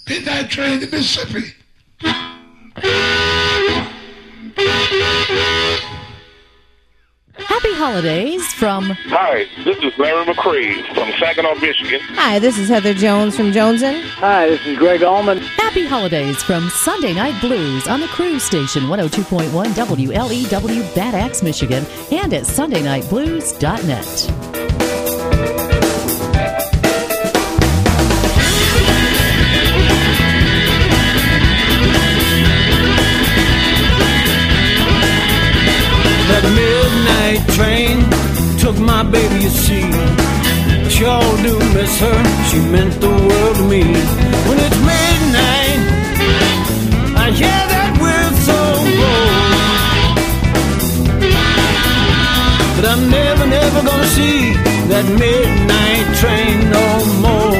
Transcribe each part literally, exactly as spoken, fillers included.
Midnight Train to Mississippi. Happy holidays from... Hi, this is Larry McCrae from Saginaw, Michigan. Hi, this is Heather Jones from Jonesin. Hi, this is Greg Allman. Happy holidays from Sunday Night Blues on the Cruise Station one oh two point one W L E W Bad Axe, Michigan, and at sunday night blues dot net. That midnight train took my baby, you see. I sure do miss her, she meant the world to me. When it's midnight, I hear that whistle blow. But I'm never, never gonna see that midnight train no more.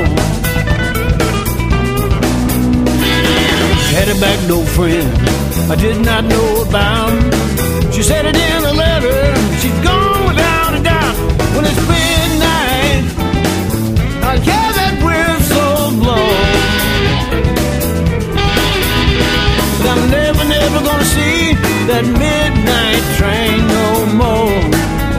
Had a back door friend I did not know about. She said it in a letter, she's gone without a doubt. When it's midnight, I hear that whistle blow. But I'm never, never gonna see that midnight train no more.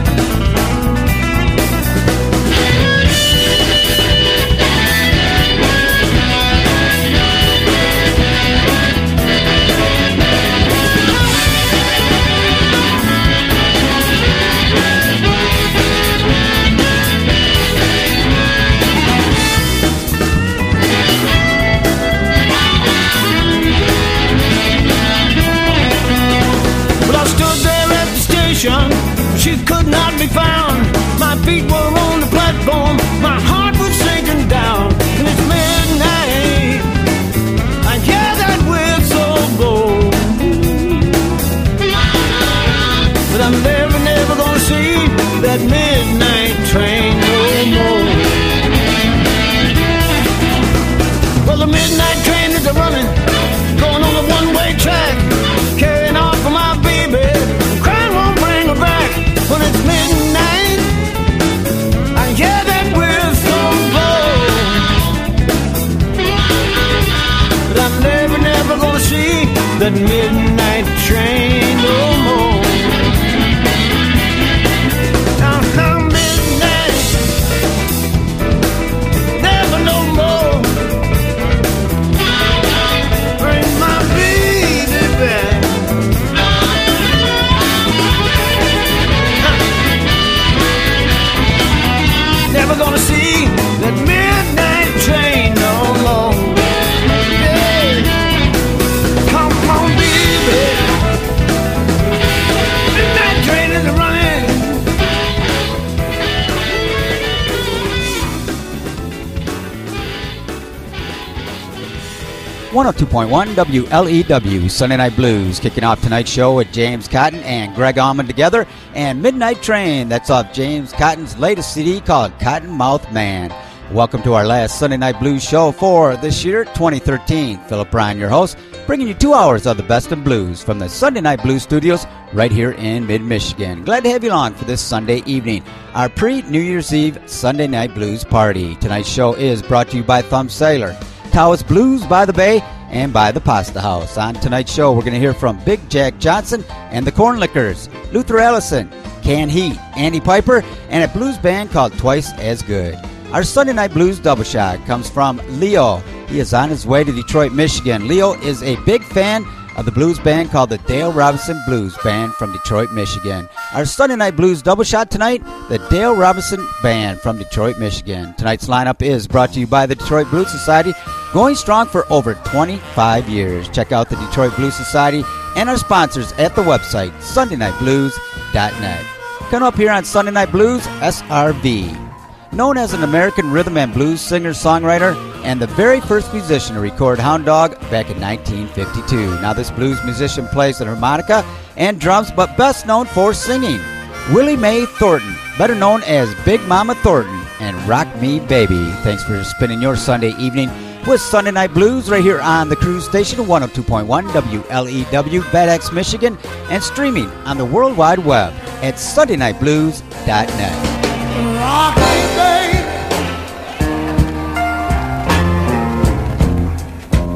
She could not be found. My feet were on the platform, my heart was sinking down. And it's midnight, I hear that whistle blow. But I'm never, never gonna see that midnight train no more. Well, the midnight train is a-running, going on a one-way track, carrying on for my baby, crying won't bring her back. When it's midnight, I hear that whistle blow. But I'm never, never gonna see that midnight train no more. Now, now midnight, never no more. Bring my baby back. Never gonna see that midnight train no more. Yeah. Come on, baby. Midnight train is running. one oh two point one W L E W, Sunday Night Blues, kicking off tonight's show with James Cotton and Greg Allman together, and Midnight Train, that's off James Cotton's latest C D called Cottonmouth Man. Welcome to our last Sunday Night Blues show for this year, twenty thirteen. Philip Ryan, your host, bringing you two hours of the best of blues from the Sunday Night Blues studios right here in mid-Michigan. Glad to have you along for this Sunday evening, our pre-New Year's Eve Sunday Night Blues party. Tonight's show is brought to you by Thumb Sailor, Taos Blues by the Bay, and by the Pasta House. On tonight's show, we're going to hear from Big Jack Johnson and the Corn Lickers, Luther Ellison, Can Heat, Andy Piper, and a blues band called Twice as Good. Our Sunday Night Blues double shot comes from Leo. He is on his way to Detroit, Michigan. Leo is a big fan of the blues band called the Dale Robinson Blues Band from Detroit, Michigan. Our Sunday Night Blues double shot tonight, the Dale Robinson Band from Detroit, Michigan. Tonight's lineup is brought to you by the Detroit Blues Society, going strong for over twenty-five years. Check out the Detroit Blues Society and our sponsors at the website, sunday night blues dot net. Coming up here on Sunday Night Blues, S R V. Known as an American rhythm and blues singer-songwriter and the very first musician to record Hound Dog back in nineteen fifty-two. Now this blues musician plays the harmonica and drums, but best known for singing. Willie Mae Thornton, better known as Big Mama Thornton, and Rock Me Baby. Thanks for spending your Sunday evening with Sunday Night Blues right here on the Cruise Station, one oh two point one W L E W, Bad Axe, Michigan, and streaming on the World Wide Web at sunday night blues dot net. Rock me, baby.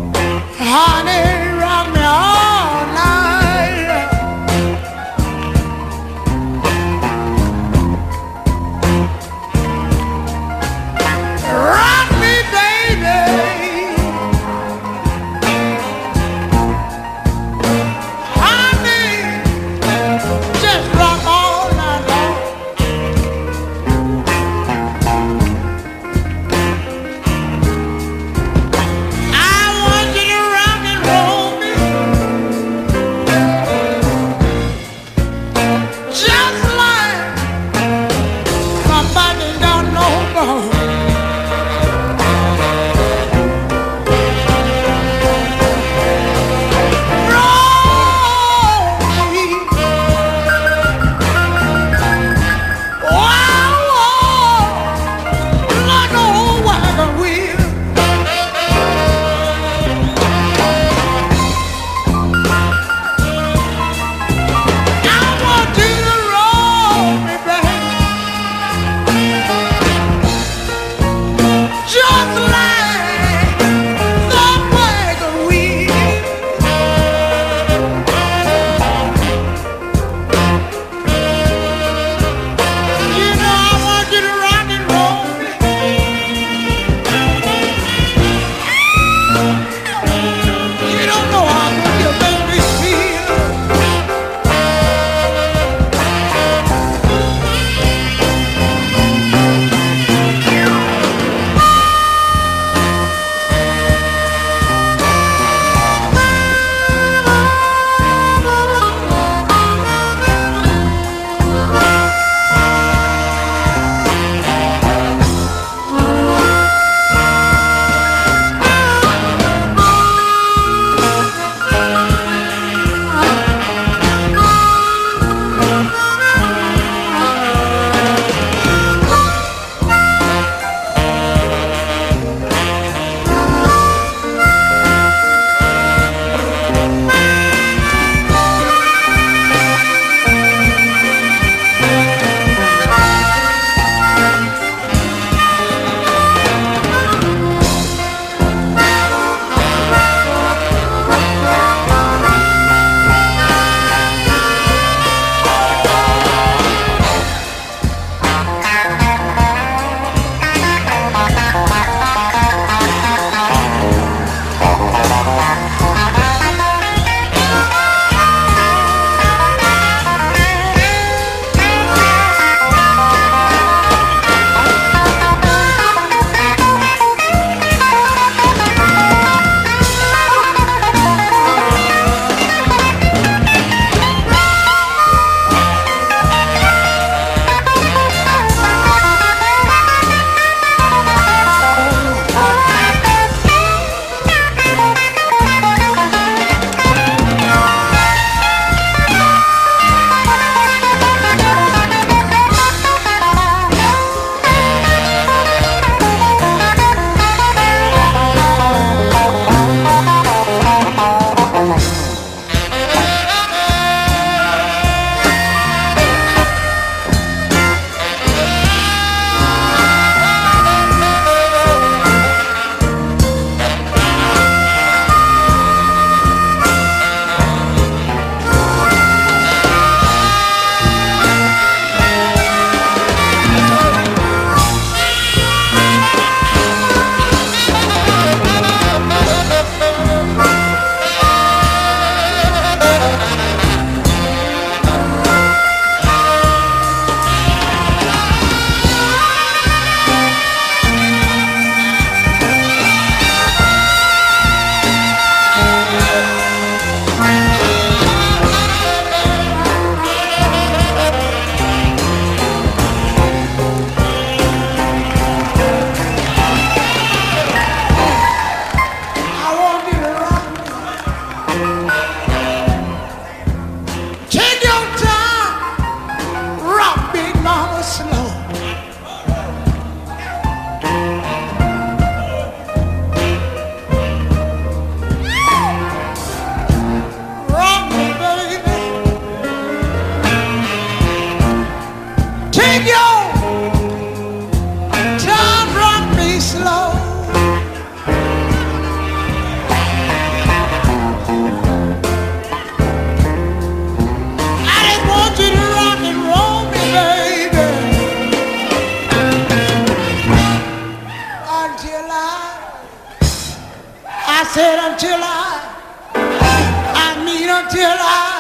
I said until I, I mean until I,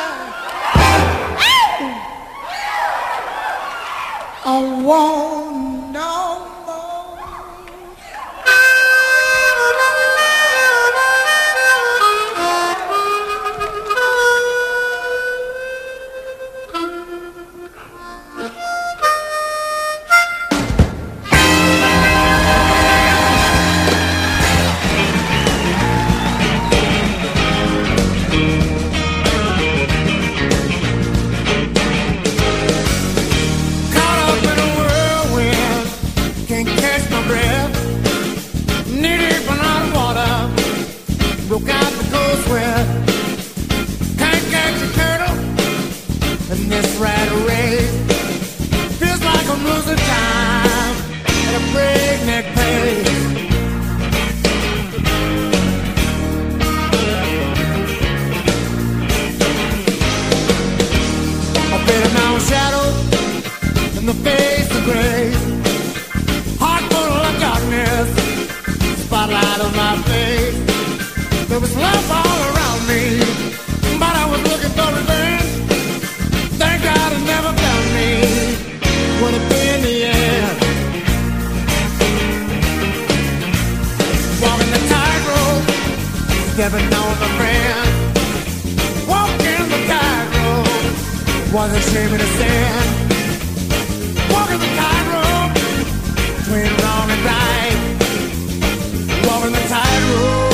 I won't no more. Broke out the cold sweat. Can't catch a turtle in this rat race. Feels like I'm losing time at a breakneck pace. I've been now shadow in the face of grace. Heart full of darkness, spotlight on my face. There was love all around me, but I was looking for revenge. Thank God it never found me. Would have been the end. Walking the tightrope, stepping on the friend. Walking the tightrope, was a shame to stand. Walking the tightrope, between wrong and right. Walking the tightrope.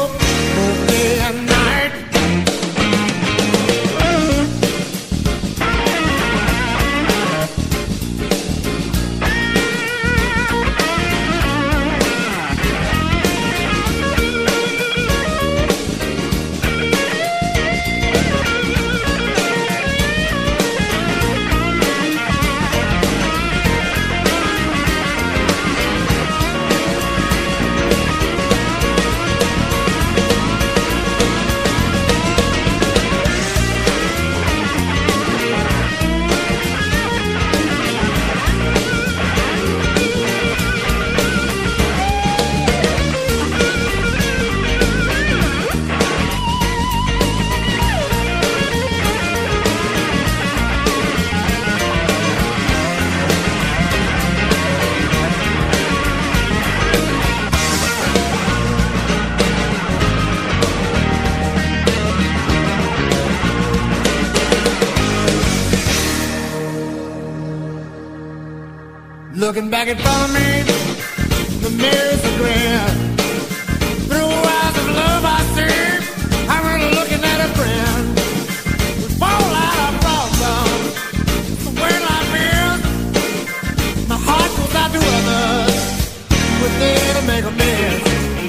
Looking back in front of me, the mirror's a grin. Through eyes of love I see, I'm really looking at a friend. We fall out of problems, it's the way life is. My heart goes out to others, we're there to make amends.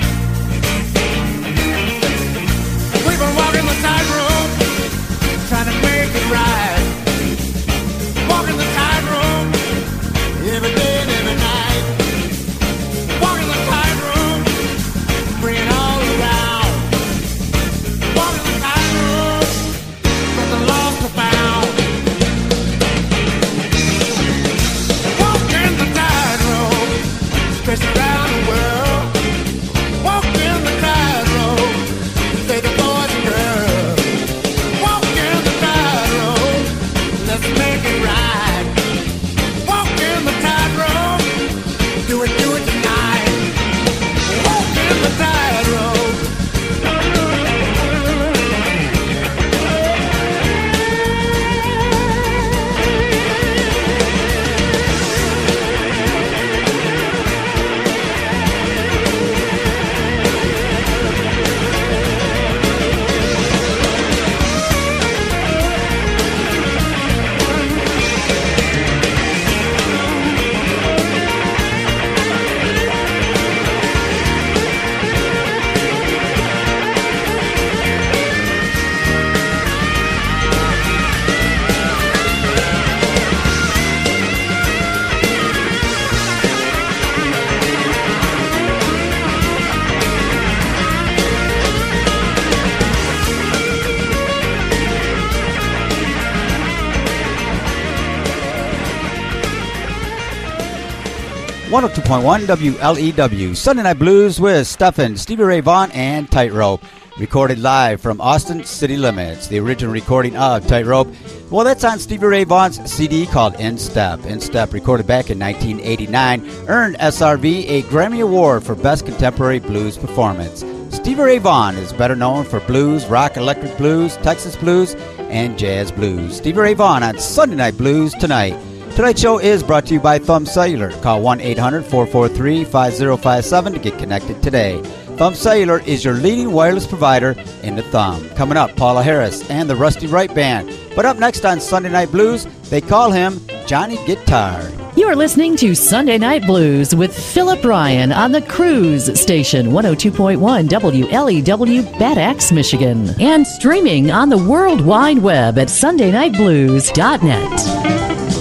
We've been walking the tightrope, trying to make it right. Walking the tightrope, every day and every night. Walking the tightrope, one oh two point one W L E W. Sunday Night Blues with Stephen, Stevie Ray Vaughan, and Tightrope. Recorded live from Austin City Limits. The original recording of Tightrope, well, that's on Stevie Ray Vaughan's C D called In Step. In Step, recorded back in nineteen eighty-nine, earned S R V a Grammy Award for Best Contemporary Blues Performance. Stevie Ray Vaughan is better known for blues, rock, electric blues, Texas blues, and jazz blues. Stevie Ray Vaughan on Sunday Night Blues tonight. Tonight's show is brought to you by Thumb Cellular. Call one eight hundred four four three five oh five seven to get connected today. Thumb Cellular is your leading wireless provider in the Thumb. Coming up, Paula Harris and the Rusty Wright Band. But up next on Sunday Night Blues, they call him Johnny Guitar. You are listening to Sunday Night Blues with Philip Ryan on the Cruise Station, one oh two point one W L E W, Bad Axe, Michigan. And streaming on the World Wide Web at sunday night blues dot net.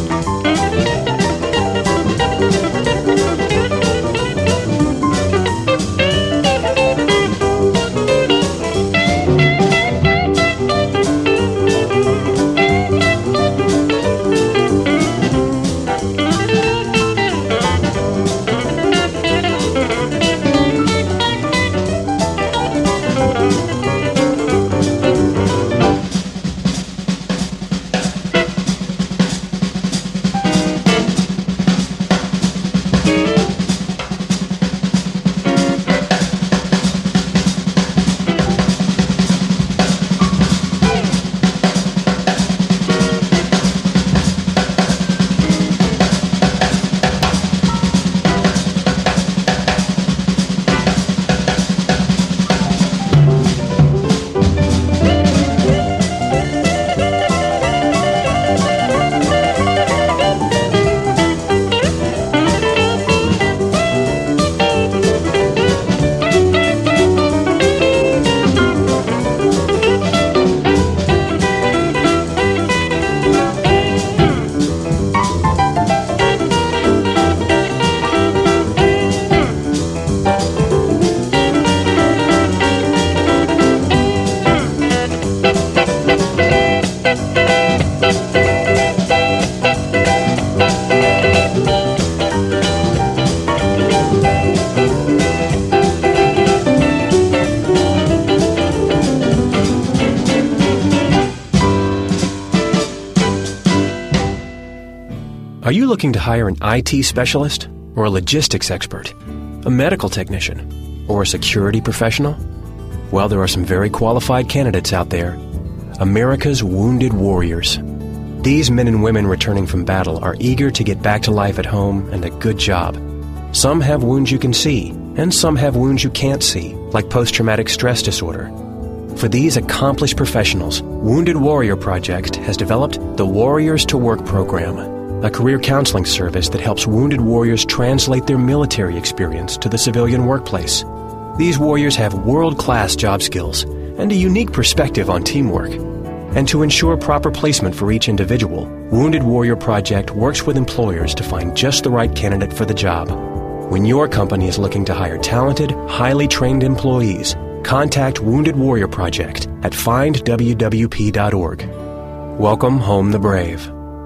Are you looking to hire an I T specialist or a logistics expert, a medical technician, or a security professional? Well, there are some very qualified candidates out there. America's Wounded Warriors. These men and women returning from battle are eager to get back to life at home and a good job. Some have wounds you can see, and some have wounds you can't see, like post-traumatic stress disorder. For these accomplished professionals, Wounded Warrior Project has developed the Warriors to Work program, a career counseling service that helps wounded warriors translate their military experience to the civilian workplace. These warriors have world-class job skills and a unique perspective on teamwork. And to ensure proper placement for each individual, Wounded Warrior Project works with employers to find just the right candidate for the job. When your company is looking to hire talented, highly trained employees, contact Wounded Warrior Project at find w w p dot org. Welcome home the brave.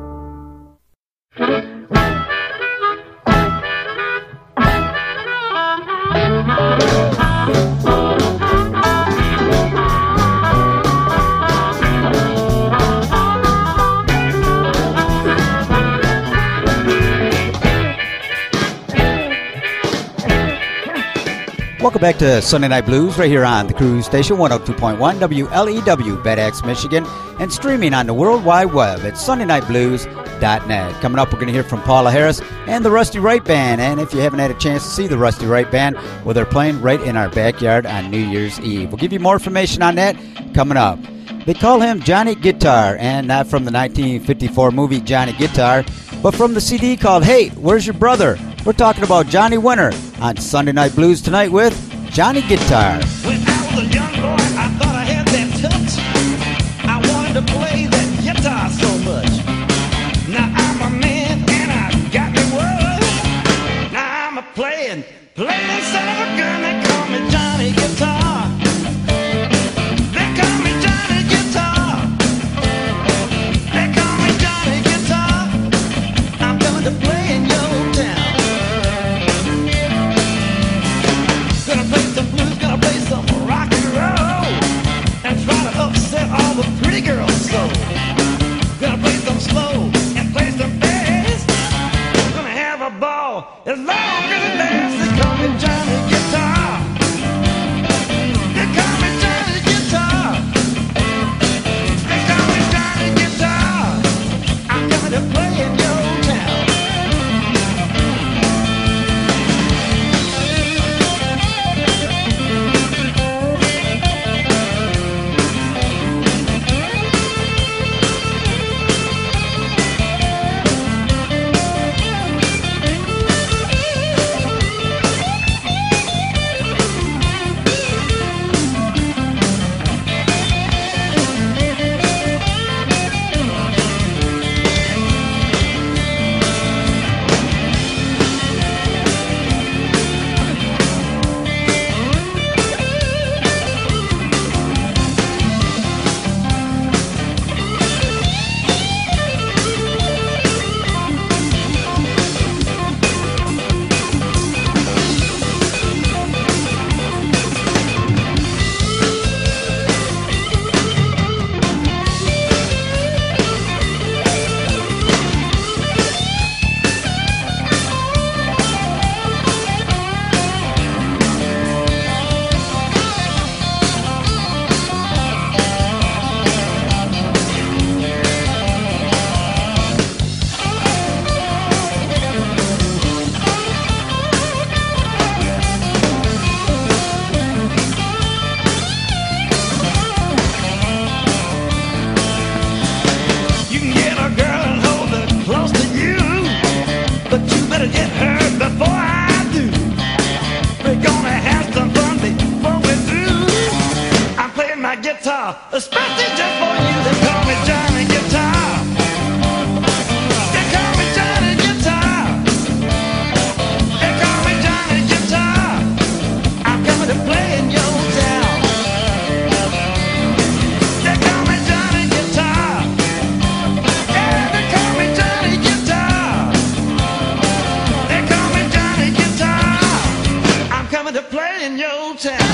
Welcome back to Sunday Night Blues right here on the Cruise Station, one oh two point one W L E W, Bad Axe, Michigan, and streaming on the World Wide Web at sunday night blues dot net. Coming up, we're going to hear from Paula Harris and the Rusty Wright Band. And if you haven't had a chance to see the Rusty Wright Band, well, they're playing right in our backyard on New Year's Eve. We'll give you more information on that coming up. They call him Johnny Guitar, and not from the nineteen fifty-four movie Johnny Guitar, but from the C D called Hey, Where's Your Brother? We're talking about Johnny Winter on Sunday Night Blues tonight with Johnny Guitar. When I was a young boy, I thought I had that touch. I wanted to play that guitar so much. Now I'm a man and I got me worried. Now I'm a playing, playing son of a gun. They call me Johnny Guitar. They call me Johnny Guitar. They call me Johnny Guitar. I'm coming to play in your town. guitar, especially just for you. They call me Johnny Guitar. They call me Johnny Guitar. They call me Johnny Guitar. I'm coming to play in your town. They call me Johnny Guitar. Yeah, they call me Johnny Guitar. They call me Johnny Guitar. I'm coming to play in your town.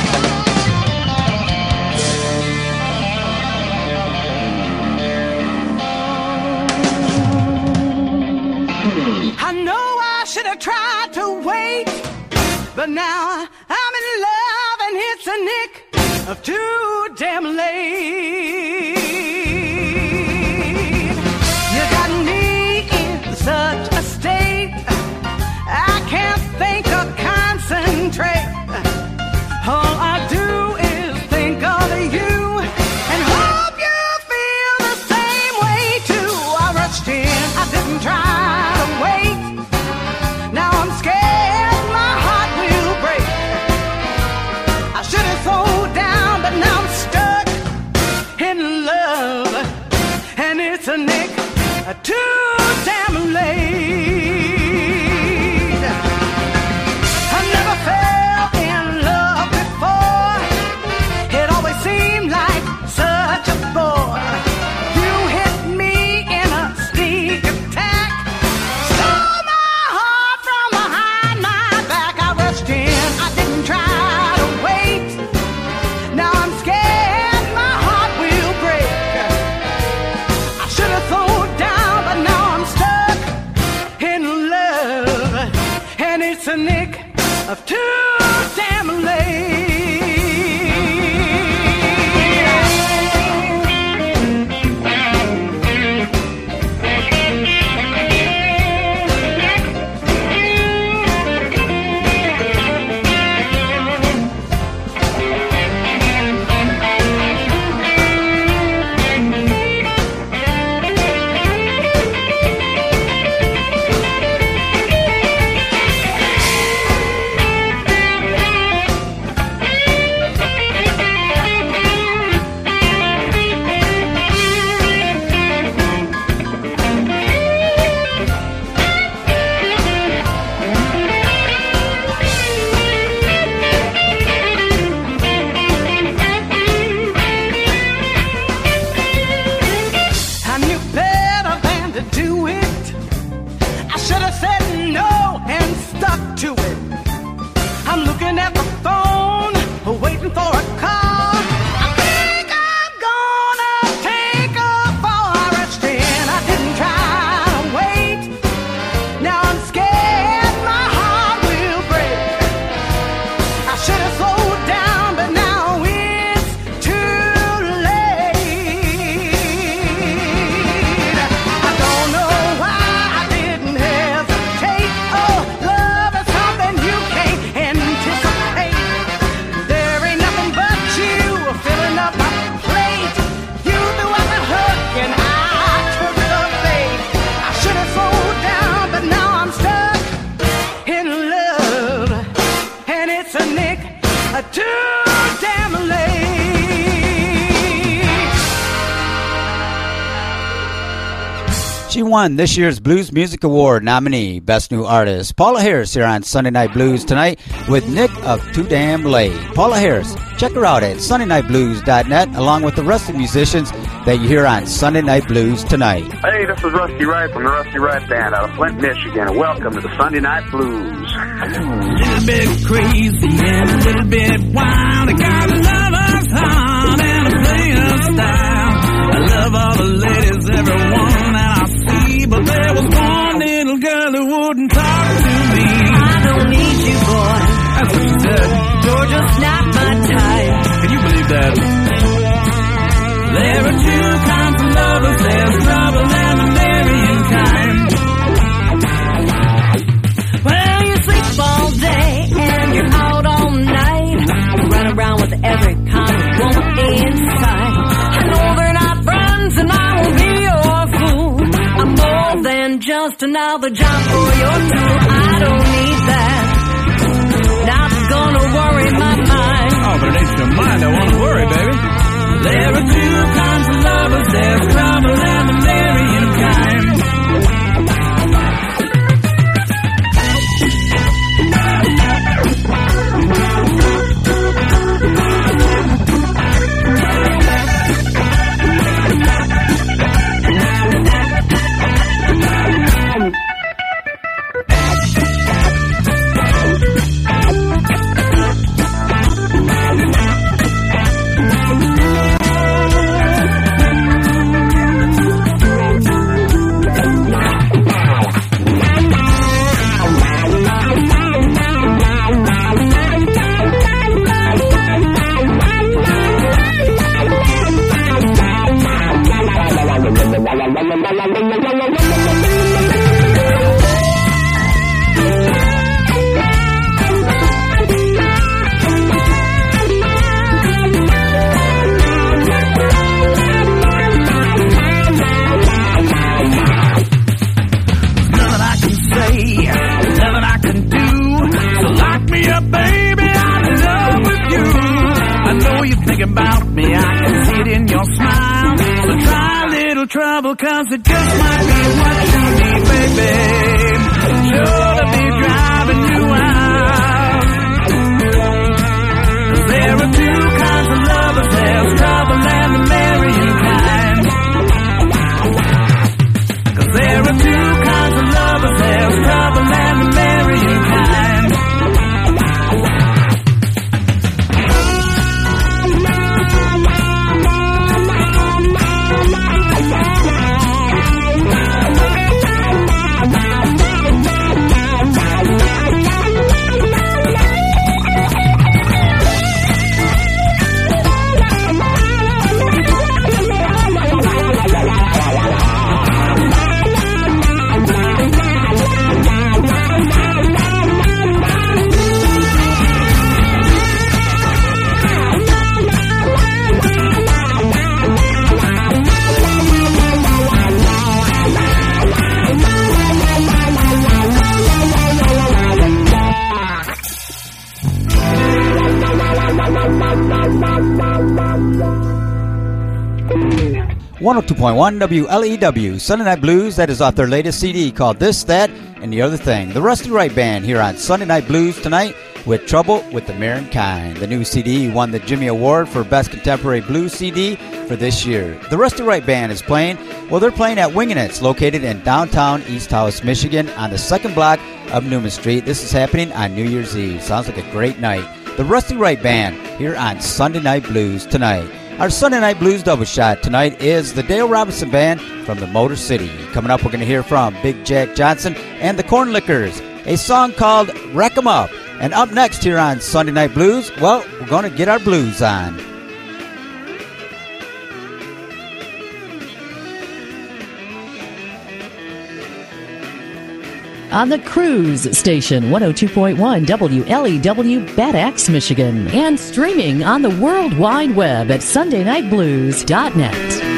I know I should have tried to wait, but now I'm in love and it's a nick of too damn late. You got me in such a state, I can't think or concentrate. All I do is think of you and hope you feel the same way too. I rushed in, I didn't try. Too damn late. I never fell in love before. It always seemed like such a bore. You hit me in a sneak attack, stole my heart from behind my back. I rushed in, I didn't try to wait. Now I'm scared my heart will break. I should have thrown down. It's a nick of too damn late. She won this year's Blues Music Award nominee, Best New Artist. Paula Harris here on Sunday Night Blues tonight with Nick of Too Damn Late. Paula Harris, check her out at sunday night blues dot net along with the rest of the musicians that you hear on Sunday Night Blues tonight. Hey, this is Rusty Wright from the Rusty Wright Band out of Flint, Michigan, and welcome to the Sunday Night Blues. A little bit crazy and a little bit wild. I got a lover's heart and a player's style. I love all the ladies, everyone that I see, but there was one little girl who wouldn't talk to me. I don't need you, boy. That's what she said. You're just not my type. Can you believe that? There are two kinds of lovers. There's trouble and the marrying kind. Well, you sleep all day and you're out all night. You run around with every kind of woman inside. I know they're not friends and I won't be your fool. I'm more than just another job for your tool. I don't need that. Not gonna worry my mind. Oh, but it ain't your mind I wanna worry, baby. There about me, I can see it in your smile. So try a little trouble, cause it just might be what you need, baby. Sure to be driving you out. There are two kinds of lovers, there's trouble and the marrying kind. Cause there are two kinds of lovers, there's trouble and the marrying kind. one oh two point one W L E W, Sunday Night Blues. That is off their latest C D called This, That, and the Other Thing. The Rusty Wright Band here on Sunday Night Blues tonight with Trouble with the Marrying Kind. The new C D won the Jimmy Award for Best Contemporary Blues C D for this year. The Rusty Wright Band is playing, well, they're playing at Wingin' It's, located in downtown East House, Michigan, on the second block of Newman Street. This is happening on New Year's Eve. Sounds like a great night. The Rusty Wright Band here on Sunday Night Blues tonight. Our Sunday Night Blues double shot tonight is the Dale Robinson Band from the Motor City. Coming up, we're going to hear from Big Jack Johnson and the Corn Lickers, a song called Wreck 'Em Up. And up next here on Sunday Night Blues, well, we're going to get our blues on. On the Cruise Station, one oh two point one W L E W, Bad Axe, Michigan. And streaming on the World Wide Web at sunday night blues dot net.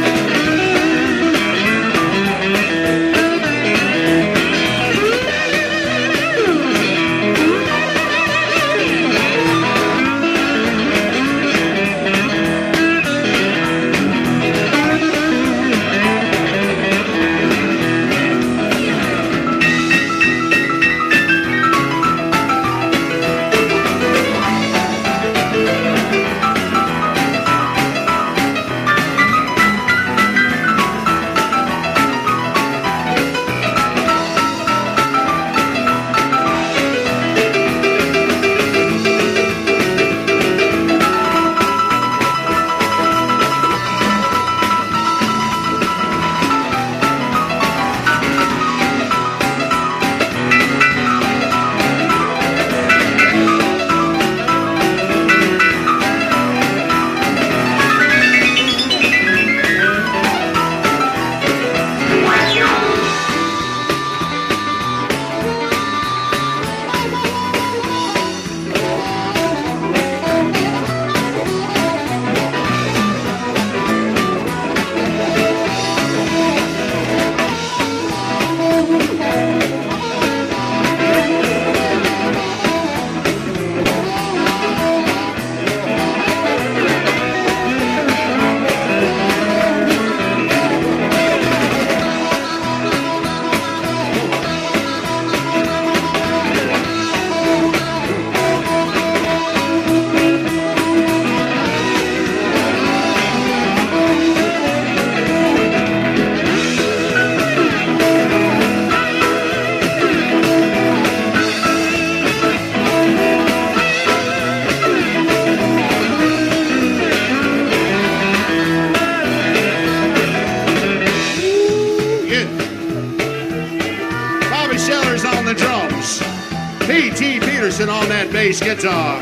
On that bass guitar.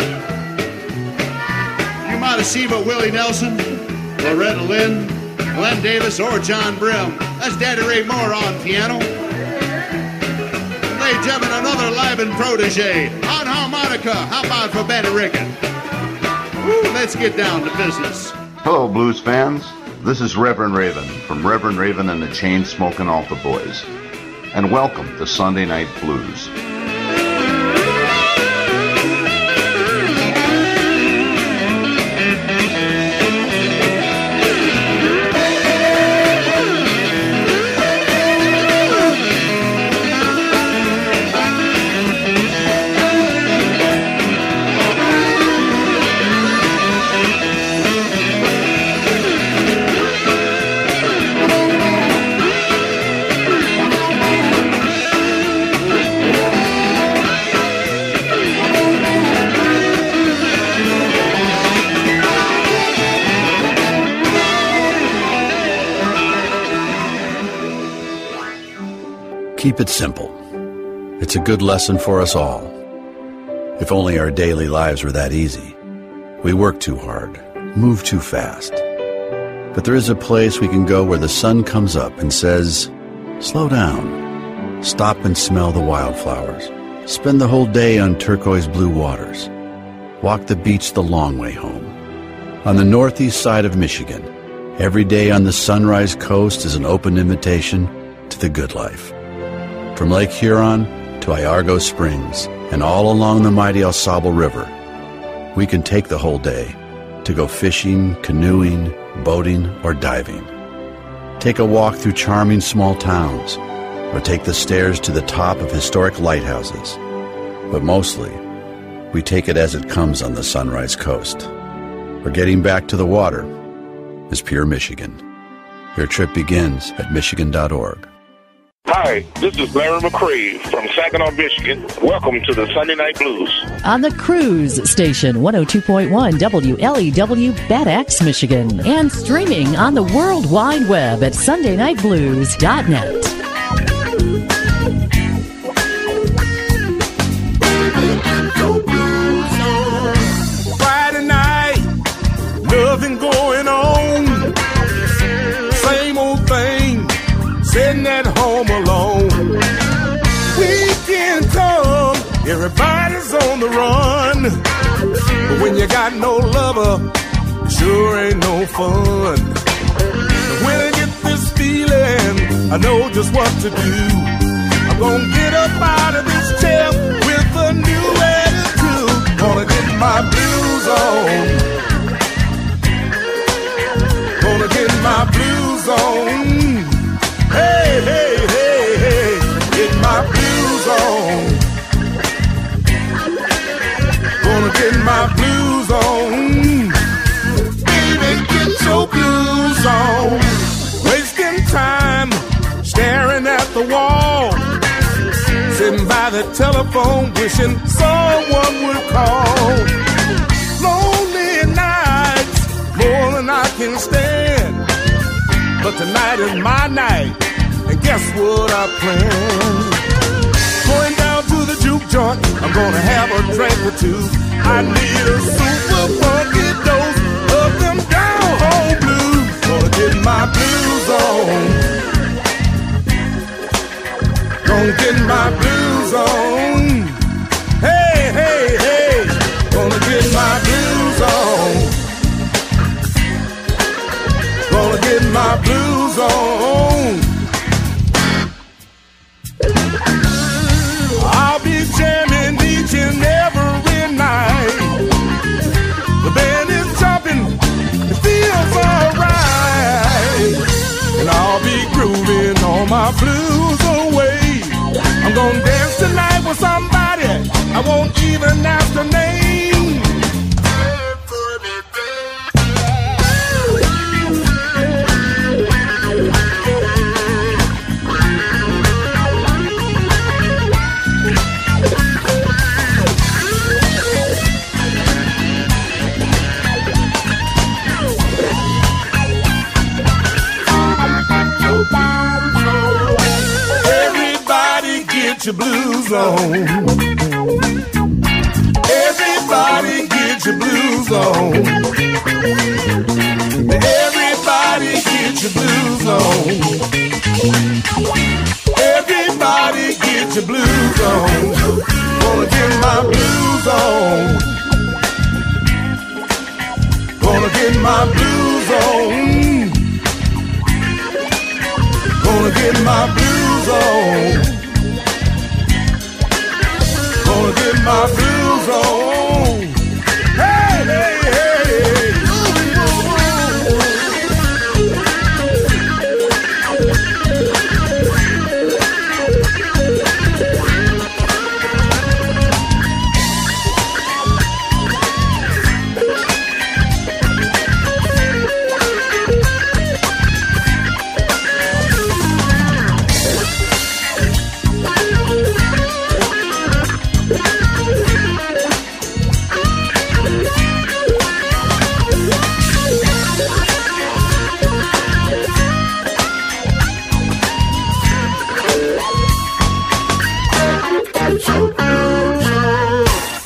You might have seen but Willie Nelson, Loretta Lynn, Glenn Davis, or John Brim. That's Daddy Ray Moore on piano. Ladies and gentlemen, another Liven protege on harmonica. How about for Betty Rickett? Woo, let's get down to business. Hello, blues fans. This is Reverend Raven from Reverend Raven and the Chain Smoking Altar Boys. And welcome to Sunday Night Blues. Keep it simple. It's a good lesson for us all. If only our daily lives were that easy. We work too hard, move too fast. But there is a place we can go where the sun comes up and says, slow down. Stop and smell the wildflowers. Spend the whole day on turquoise blue waters. Walk the beach the long way home. On the northeast side of Michigan, every day on the Sunrise Coast is an open invitation to the good life. From Lake Huron to Iargo Springs and all along the mighty El Sable River, we can take the whole day to go fishing, canoeing, boating, or diving. Take a walk through charming small towns, or take the stairs to the top of historic lighthouses. But mostly, we take it as it comes on the Sunrise Coast. Where getting back to the water is pure Michigan. Your trip begins at Michigan dot org. Hi, this is Larry McCrave from Saginaw, Michigan. Welcome to the Sunday Night Blues. On the Cruise Station, one oh two point one W L E W, Bad Axe, Michigan. And streaming on the World Wide Web at Sunday Night Blues dot net. Friday night, nothing going on. Same old thing, sitting at home alone. Weekend come, everybody's on the run. But when you got no lover, sure ain't no fun. When I get this feeling, I know just what to do. I'm gonna get up out of this chair with a new attitude. Gonna get my blues on. Gonna get my blues on. Hey, hey, hey, hey, get my blues on. Gonna get my blues on. Baby, get your blues on. Wasting time, staring at the wall. Sitting by the telephone, wishing someone would call. Lonely nights, more than I can stand. But tonight is my night, and guess what I plan? Going down to the juke joint, I'm gonna have a drink or two. I need a super funky dose of them down home blues. Gonna get my blues on. Gonna get my blues on. Hey, hey, hey, gonna get my blues on. Gonna get my blues on. I'll be jamming each and every night. The band is jumping, it feels alright. And I'll be grooving all my blues away. I'm gonna dance tonight with somebody I won't even ask the name. Get your blues on. Everybody get your blues on. Everybody get your blues on. Everybody get your blues on. Gonna get my blues on. Gonna get my blues on. Gonna get my blues on. Gonna get my blues on. Hey, hey, hey.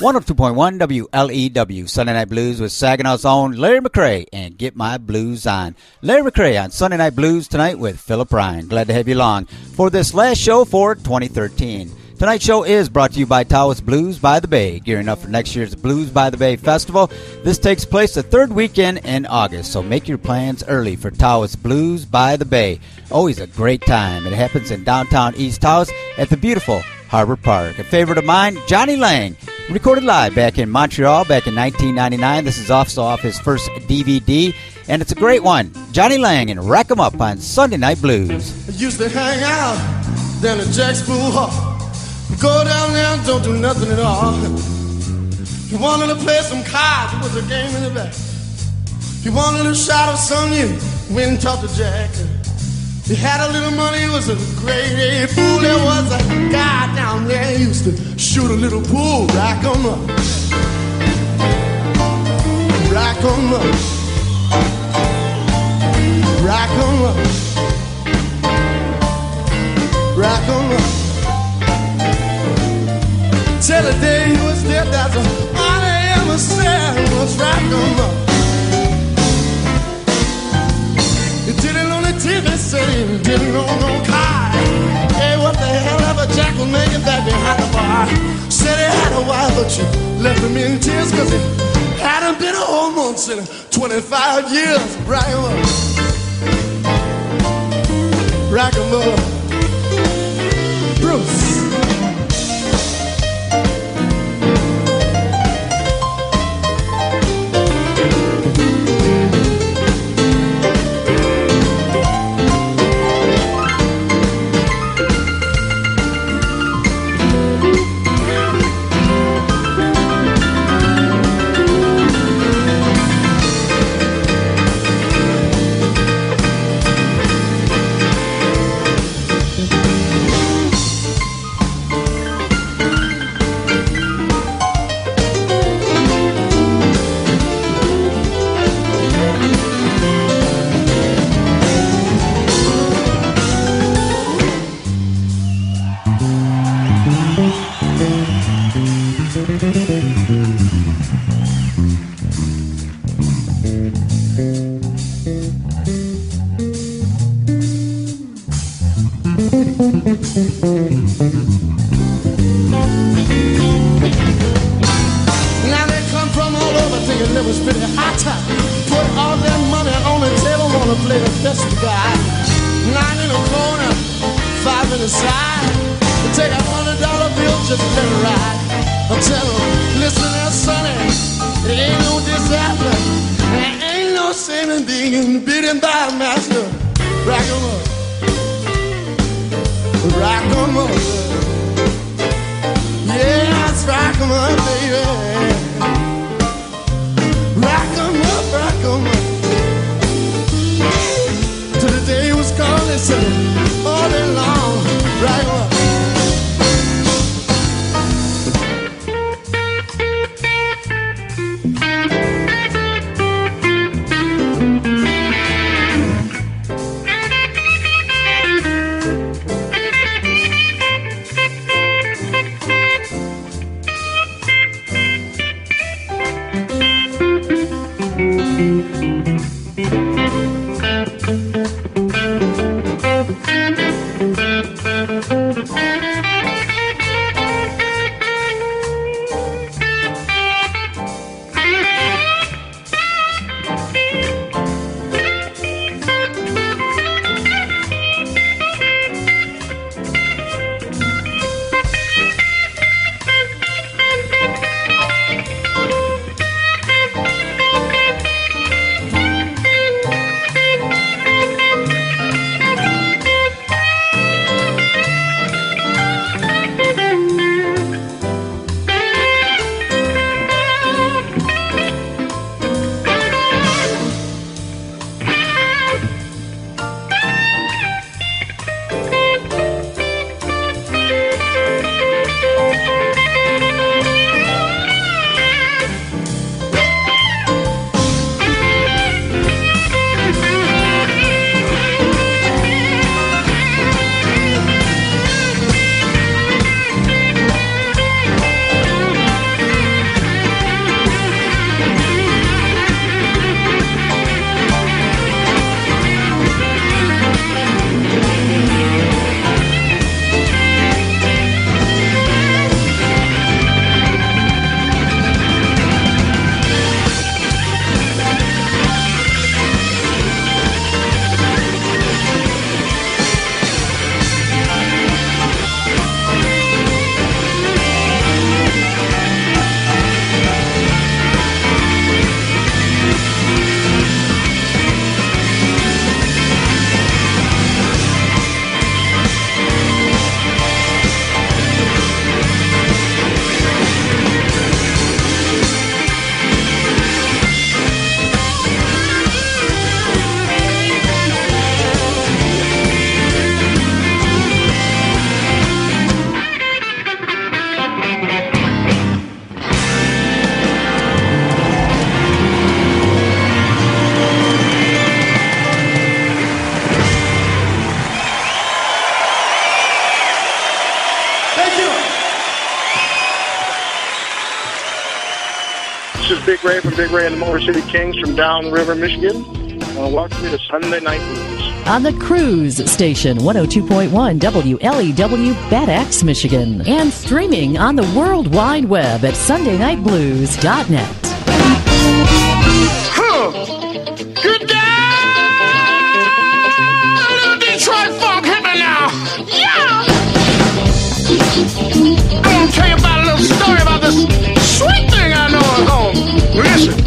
one oh two point one W L E W, Sunday Night Blues with Saginaw's own Larry McCray and Get My Blues On. Larry McCray on Sunday Night Blues tonight with Philip Ryan. Glad to have you along for this last show for twenty thirteen. Tonight's show is brought to you by Taos Blues by the Bay, gearing up for next year's Blues by the Bay Festival. This takes place the third weekend in August, so make your plans early for Taos Blues by the Bay. Always a great time. It happens in downtown East Taos at the beautiful Harbor Park. A favorite of mine, Johnny Lang, recorded live back in Montreal back in nineteen ninety-nine. This is also off his first D V D, and it's a great one. Johnny Lang and Rack 'em Up on Sunday Night Blues. I used to hang out down at Jack's Pool Hall. Go down there and don't do nothing at all. He wanted to play some cards, it was a game in the back. He wanted to shout of some you, went and talked to Jack. He had a little money, he was a great A fool. There was a guy down there, he used to shoot a little pool. Rack 'em up, rack 'em up, rack 'em up, rack 'em up. Till the day he was dead, that's all I ever said was rack 'em up. He did it on the T V, said he did it on no car. Hey, what the hell ever Jack was making back behind the bar. Said he had a wife, but she left him in tears, cause he hadn't been a whole month in twenty-five years. Rack 'em up, rack 'em up. Bruce. Now they come from all over thinking they was pretty hot top. Put all their money on the table, wanna play the best guy. Nine in the corner, five in the side. They take a hundred dollar bill just to let it ride. I tell them, listen there, sonny, it ain't no disaster. There ain't no saving being beaten by a master. Rack 'em up, rack 'em up. Yeah, let's rock 'em up, baby. Rock 'em up, rock 'em up. Till the day was gone, they said all day long. Rock 'em up. Ray from Big Ray and the Motor City Kings from Downriver, Michigan. Uh, welcome to Sunday Night Blues. On the Cruise Station, one oh two point one W L E W, Bad Axe, Michigan. And streaming on the World Wide Web at sunday night blues dot net. Huh. Good day! Little Detroit funk, hit me now. Yeah! I'm gonna tell you about a little story about this sweet thing I know at home. Listen.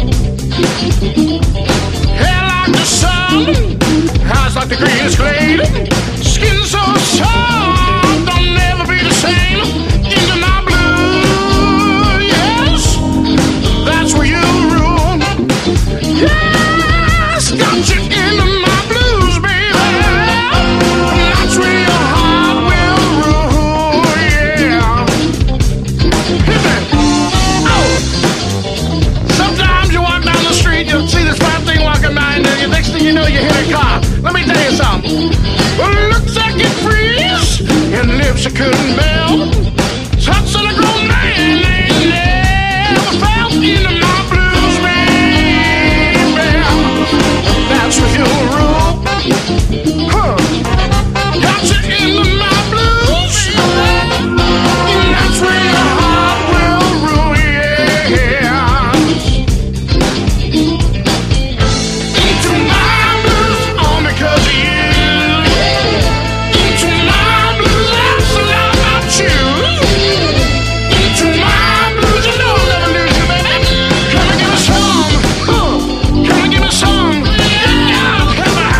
Hair like the sun, eyes like the greenest glade, skin so soft, don't never be the same. Into my blue, yes, that's where you rule. Yes, got you into my blues, baby. That's where your heart will rule, yeah. Hit me. Oh. Sometimes you walk down the street, you'll see this fine thing walking by, and the next thing you know, you hit a car. Let me tell you something. Well, it looks like it freeze, and lips you couldn't melt. Touch of a grown man ain't never felt into my blues, baby. That's where you rule. Huh. Got you into my blues. And that's where your heart will rule, yeah. Into my blues, all because of you. Into my blues, that's a lot I choose. Into my blues, you know I'll never lose you, baby. Come and give me some. Huh. Come and give me some. Yeah, come on.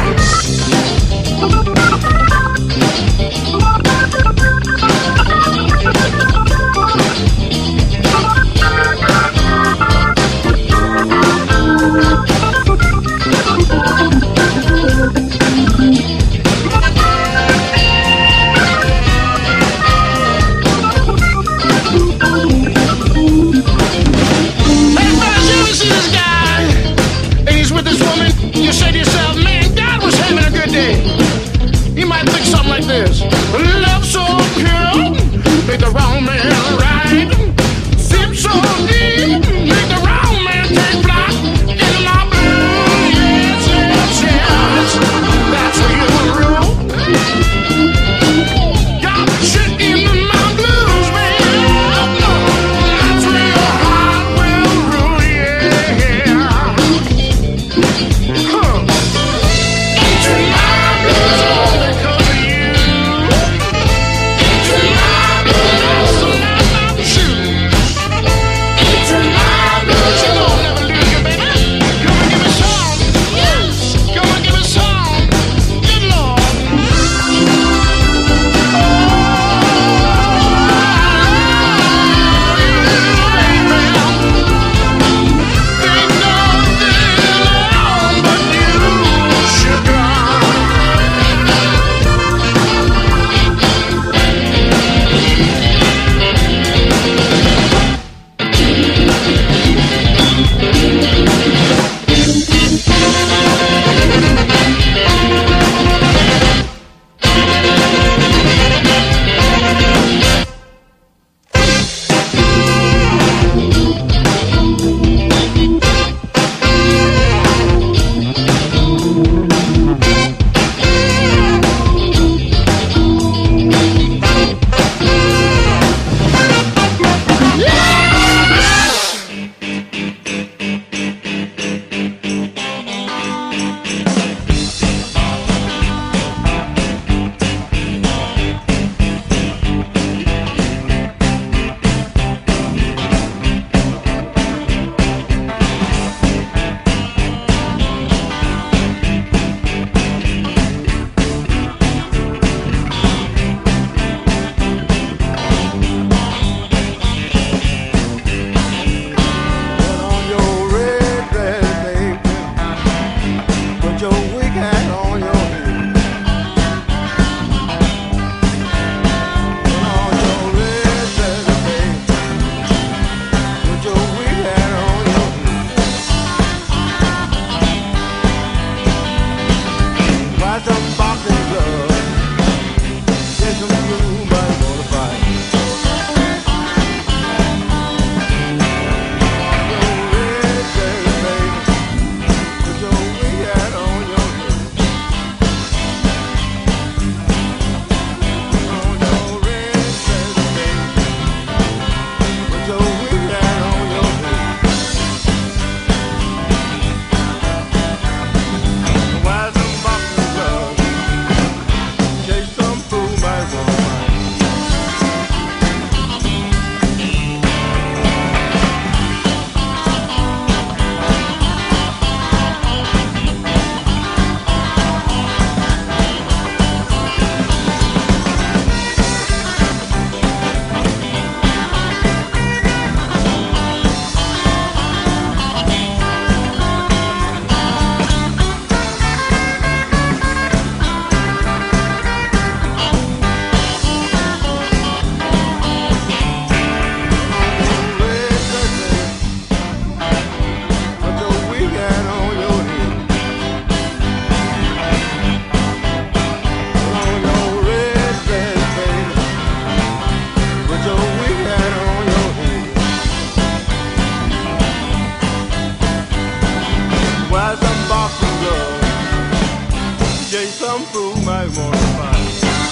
Hey, fellas, you ever see this guy, and he's with this woman, you say to yourself, man, God was having a good day. You might think something like this. Love so pure, make the wrong man right. Sip so deep, make the wrong man take flight. Into my blues, yes, yes, yes. That's where you rule. Got shit into my blues, man. That's where your heart will rule, yeah. Huh. Into my blues, all because of you. some fool might want to find.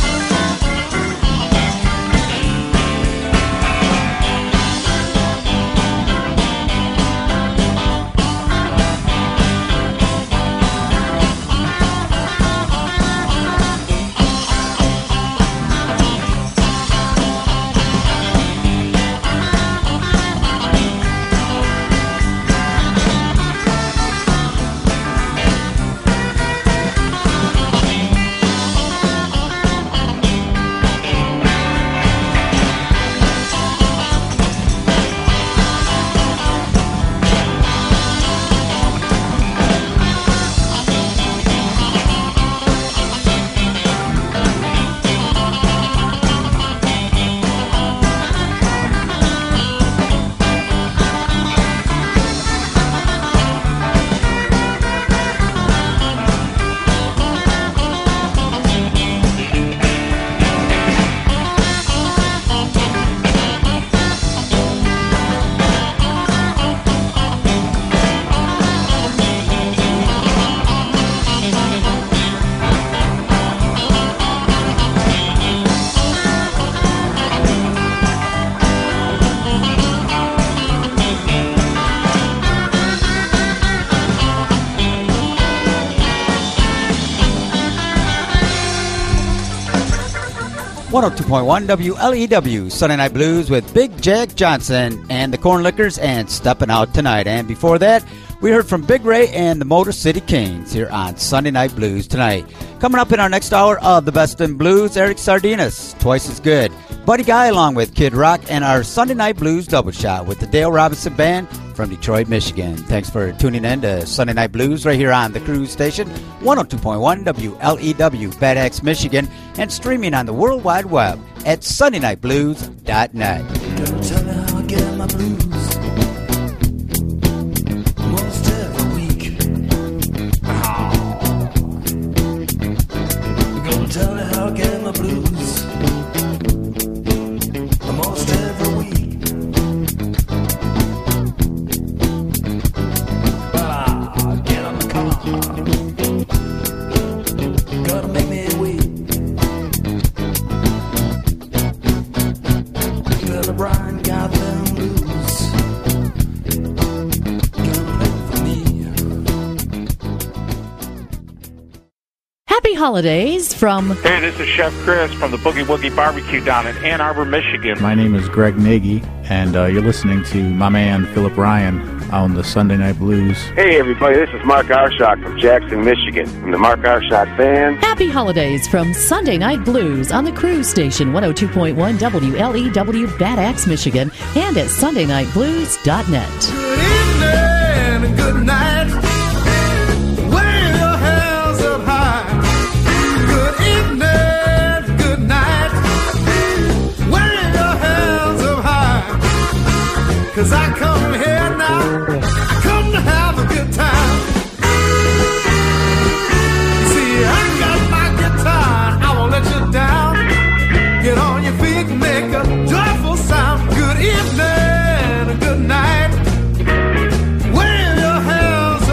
one oh two point one W L E W, Sunday Night Blues with Big Jack Johnson and the Corn Lickers and Steppin' Out Tonight. And before that, we heard from Big Ray and the Motor City Kings here on Sunday Night Blues tonight. Coming up in our next hour of the Best in Blues, Eric Sardinas, Twice as Good, Buddy Guy along with Kid Rock, and our Sunday Night Blues double shot with the Dale Robinson Band from Detroit, Michigan. Thanks for tuning in to Sunday Night Blues right here on the Cruise Station, one oh two point one W L E W, Bad Axe, Michigan, and streaming on the World Wide Web at sunday night blues dot net. Don't tell me how I get my blues. Most every week. Oh. You're gonna tell me how I get my blues. Most every week. Well, I get on the car. Gotta make me wait. Billy Bryan got them blues. Gonna play for me. Happy holidays from... Hey, this is Chef Chris from the Boogie Woogie Barbecue down in Ann Arbor, Michigan. My name is Greg Nagy, and uh, you're listening to my man Philip Ryan on the Sunday Night Blues. Hey, everybody, this is Mark Arshock from Jackson, Michigan, from the Mark Arshock Band. Happy holidays from Sunday Night Blues on the Cruise Station, one oh two point one W L E W, Bad Axe, Michigan, and at sunday night blues dot net. Good evening and good night. Wave your hands up high. Good evening, good night. Wave your hands up high. 'Cause I come here now, I come to have a good time. See, I got my guitar, I won't let you down. Get on your feet and make a joyful sound. Good evening, good night. Wave your hands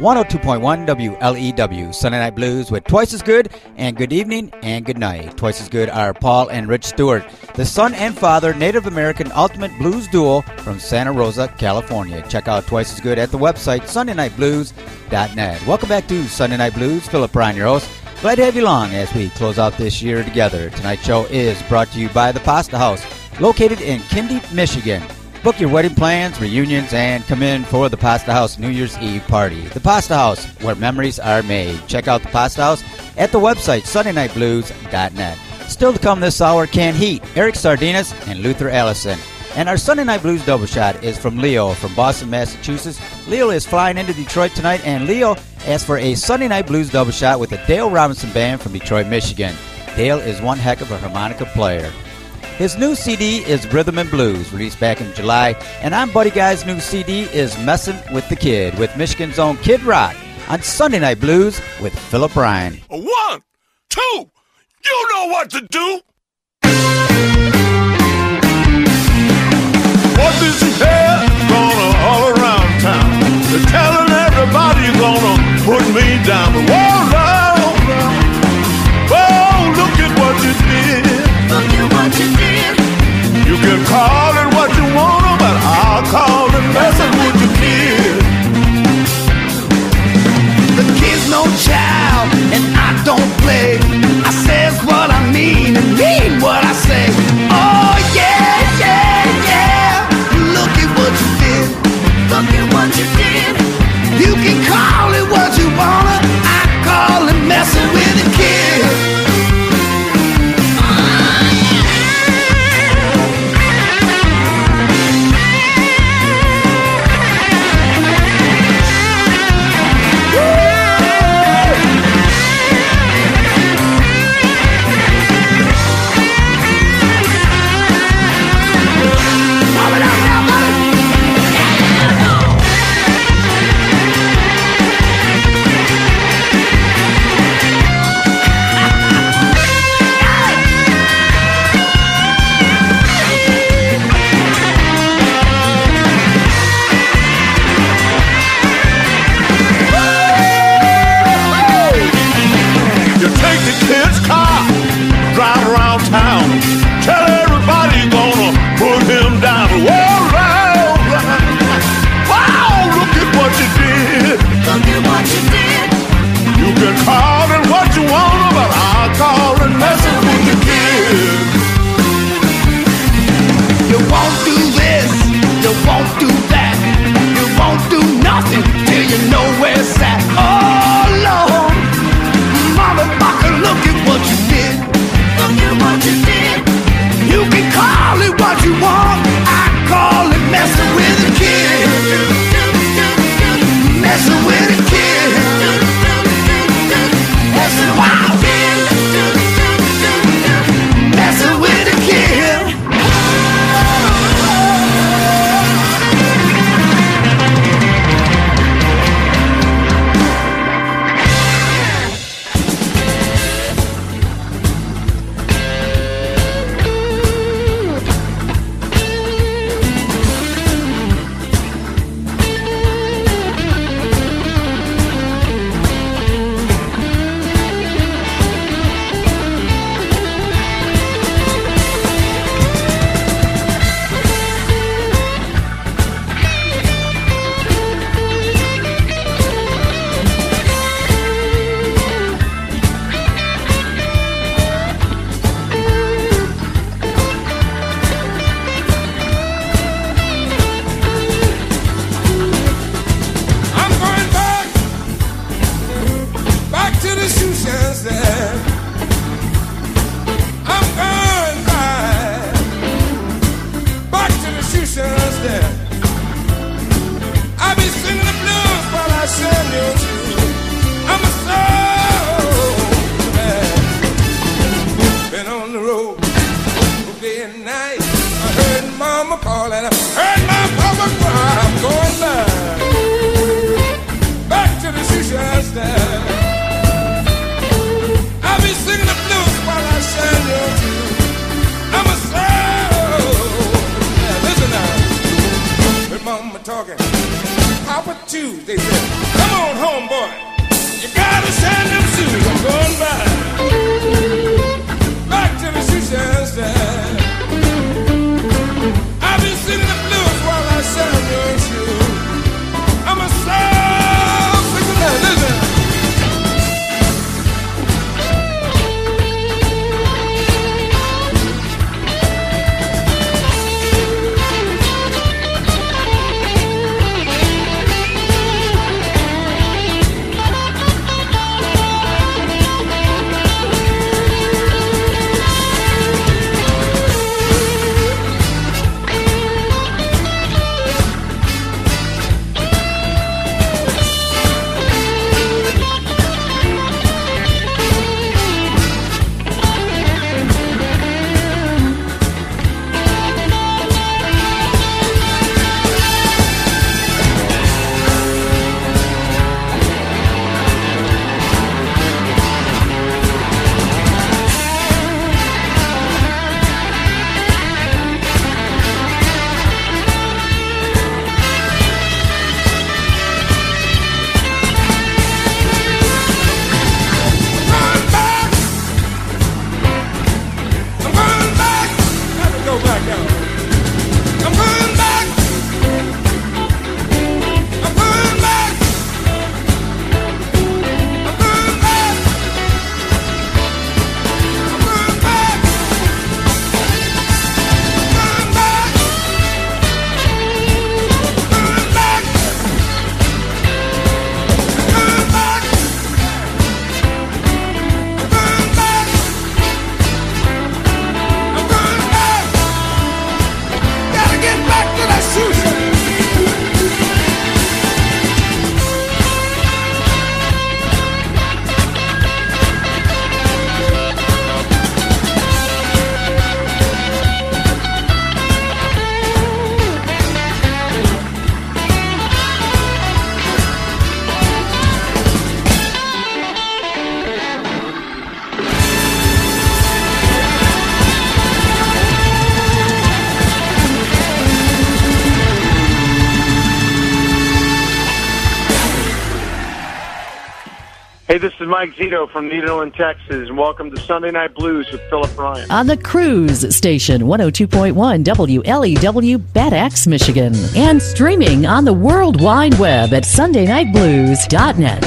one oh two point one W L E W, Sunday Night Blues with Twice as Good and Good Evening and Good Night. Twice as Good are Paul and Rich Stewart, the son and father Native American ultimate blues duo from Santa Rosa, California. Check out Twice as Good at the website sunday night blues dot net. Welcome back to Sunday Night Blues. Philip Ryan, your host. Glad to have you along as we close out this year together. Tonight's show is brought to you by the Pasta House, located in Kindy, Michigan. Book your wedding plans, reunions, and come in for the Pasta House New Year's Eve party. The Pasta House, where memories are made. Check out the Pasta House at the website sunday night blues dot net. Still to come this hour, Canned Heat, Eric Sardinas, and Luther Allison. And our Sunday Night Blues double shot is from Leo from Boston, Massachusetts. Leo is flying into Detroit tonight, and Leo asked for a Sunday Night Blues double shot with the Dale Robinson Band from Detroit, Michigan. Dale is one heck of a harmonica player. His new C D is Rhythm and Blues, released back in July, and I'm Buddy Guy's new C D is Messin' with the Kid, with Michigan's own Kid Rock, on Sunday Night Blues with Philip Ryan. One, two, you know what to do. What does you hear? Gonna all around town. They're telling everybody you're gonna put me down. But whoa, whoa, whoa, whoa, look at what you did. Look at what you did. You can call it what you want, but I'll call it messing with the kid. The kid's no child, and I don't play. I says what I mean and mean what I say. Oh yeah, yeah, yeah. Look at what you did. Look at what you did. You can call it what you wanna. I call it messing with the kid. Talking. Papa Tuesday said, come on home, boy. You gotta shine them shoes. I'm going back. Back to the shisha stand. I've been sitting the blues while I shine your shoes. I'm a soul sicker man. Listen. Hey, this is Mike Zito from Nederland, Texas, and welcome to Sunday Night Blues with Philip Ryan. On the Cruise Station, one oh two point one W L E W, Bad Axe, Michigan. And streaming on the World Wide Web at sunday night blues dot net.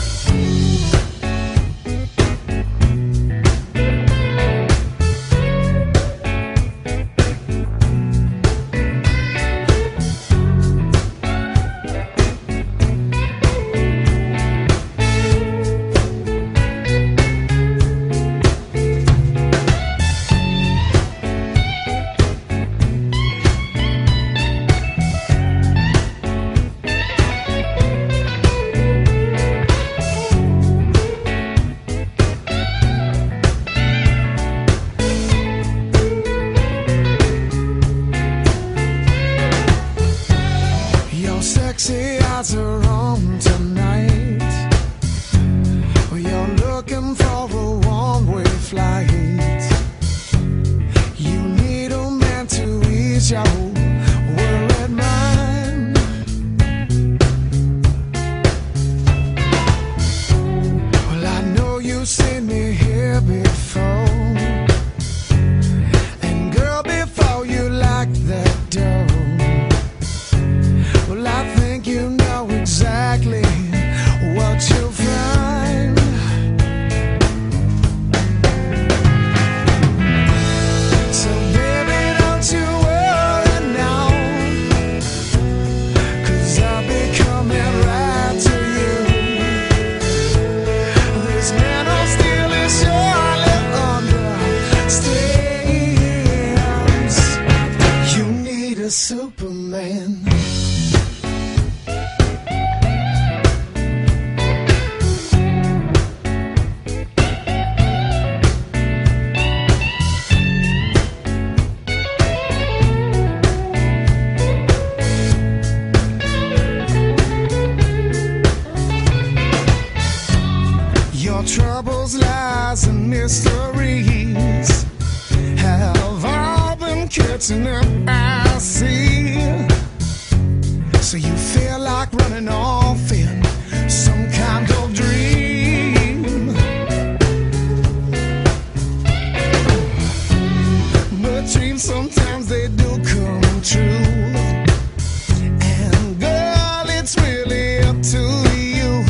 Troubles, lies, and mysteries have all been catching up, I see. So you feel like like running off in some kind of dream. But dreams sometimes they do come true. And girl, it's really up to you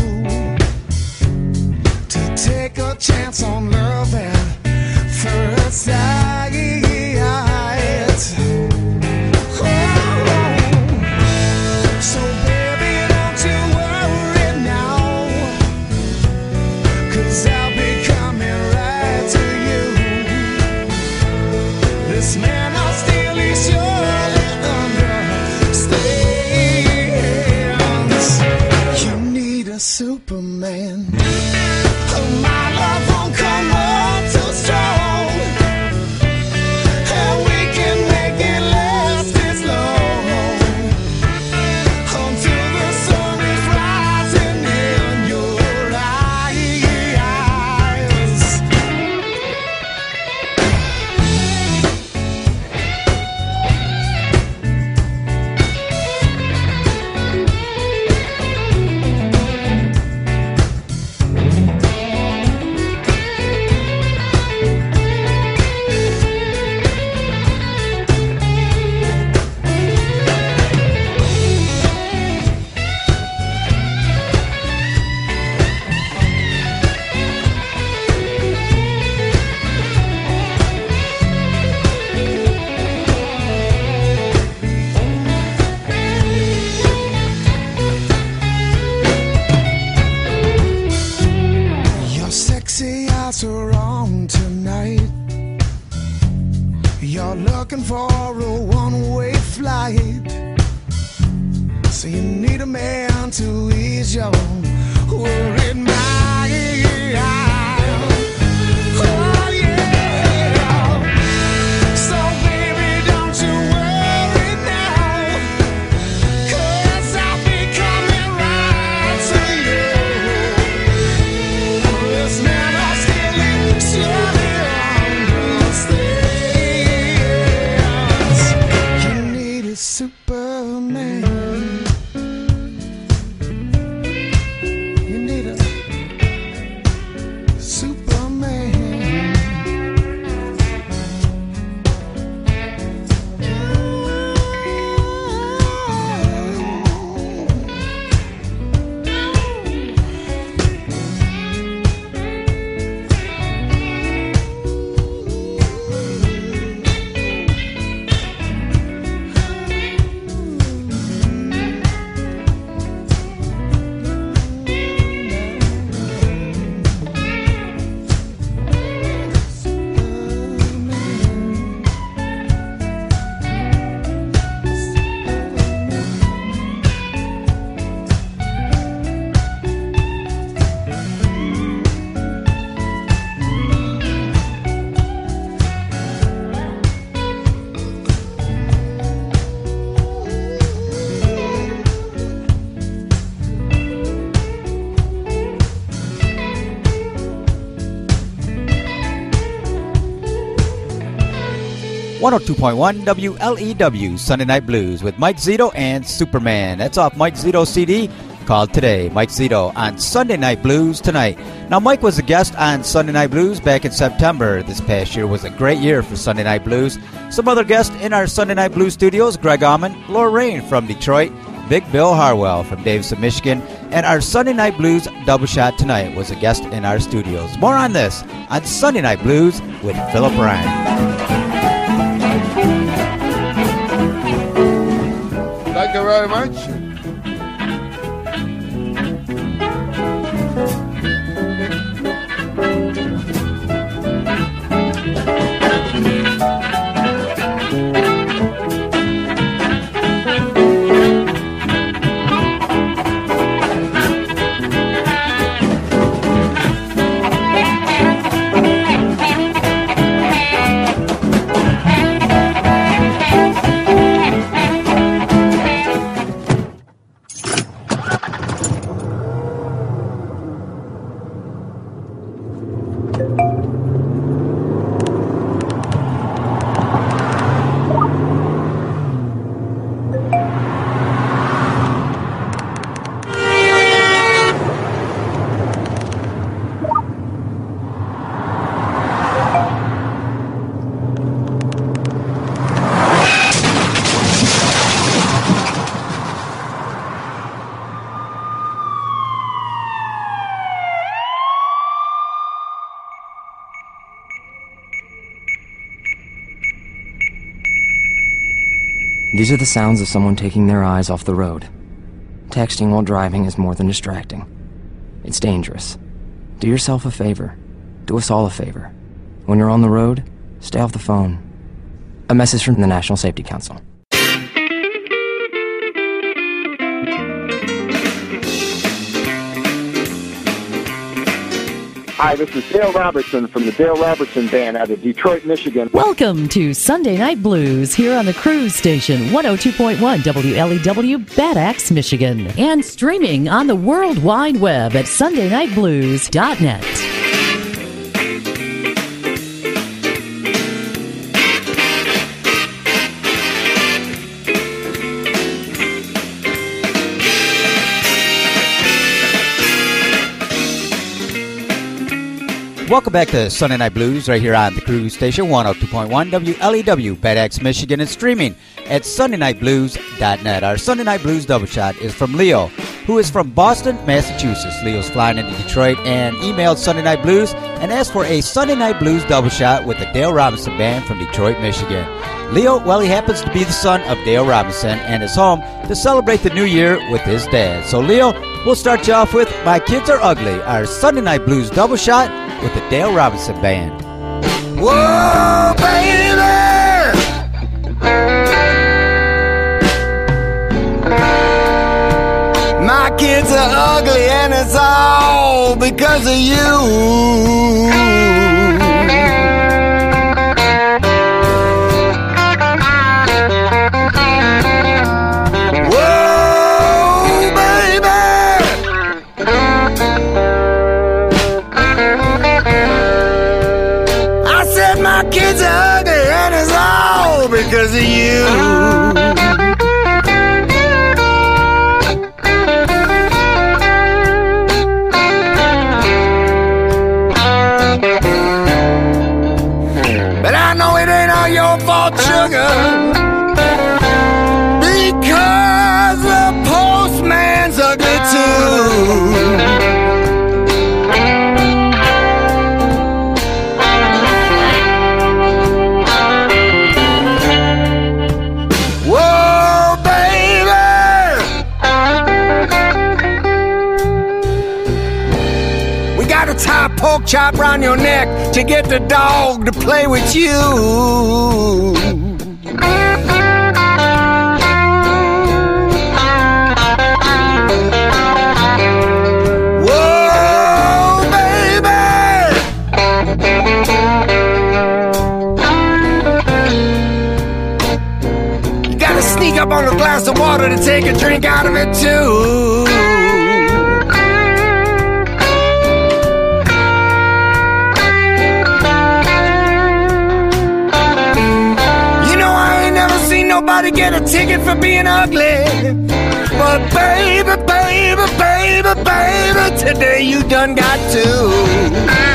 to take a chance on love at first sight. Superman. Oh, my love won't come on too strong, and we can make it last this long until the sun is rising in your are on tonight. You're looking for a one-way flight, so you need a man to ease your worried mind. Oh yeah. So baby, don't you worry now, 'cause I'll be coming right to you. This man Superman. You need a Superman. one oh two point one W L E W, Sunday Night Blues with Mike Zito and Superman. That's off Mike Zito's C D called Today. Mike Zito on Sunday Night Blues tonight. Now, Mike was a guest on Sunday Night Blues back in September. This past year was a great year for Sunday Night Blues. Some other guests in our Sunday Night Blues studios: Greg Allman, Laura Rain from Detroit, Big Bill Harwell from Davison, Michigan, and our Sunday Night Blues double shot tonight was a guest in our studios. More on this on Sunday Night Blues with Philip Ryan. Thank you very much. These are the sounds of someone taking their eyes off the road. Texting while driving is more than distracting. It's dangerous. Do yourself a favor. Do us all a favor. When you're on the road, stay off the phone. A message from the National Safety Council. Hi, this is Dale Robertson from the Dale Robertson Band out of Detroit, Michigan. Welcome to Sunday Night Blues here on the Cruise Station, one oh two point one W L E W, Bad Axe, Michigan. And streaming on the World Wide Web at sunday night blues dot net. Welcome back to Sunday Night Blues right here on the Cruise Station, one oh two point one W L E W, Bad Axe, Michigan, and streaming at sunday night blues dot net. Our Sunday Night Blues double shot is from Leo, who is from Boston, Massachusetts. Leo's flying into Detroit and emailed Sunday Night Blues and asked for a Sunday Night Blues double shot with the Dale Robinson Band from Detroit, Michigan. Leo, well, he happens to be the son of Dale Robinson and is home to celebrate the new year with his dad. So, Leo, we'll start you off with My Kids Are Ugly, our Sunday Night Blues double shot with the Dale Robinson Band. Whoa, baby! My kids are ugly and it's all because of you. Whoa, baby! I said my kids are ugly and it's all because of you. But I know it ain't all your fault, sugar, because the postman's ugly too. Whoa, baby! We gotta tie a pork chop round your neck to get the dog to play with you. Whoa, baby! You gotta sneak up on a glass of water to take a drink out of it too. Nobody get a ticket for being ugly. But baby, baby, baby, baby, today you done got to.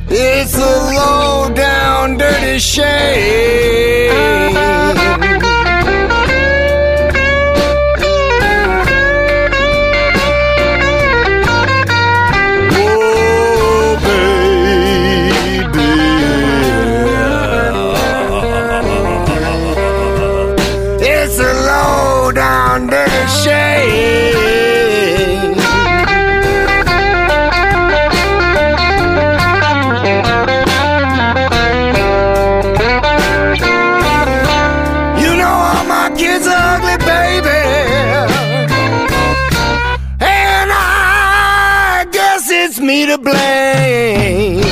It's a low down dirty shame. Oh, baby. It's a low down dirty shame. Me to blame.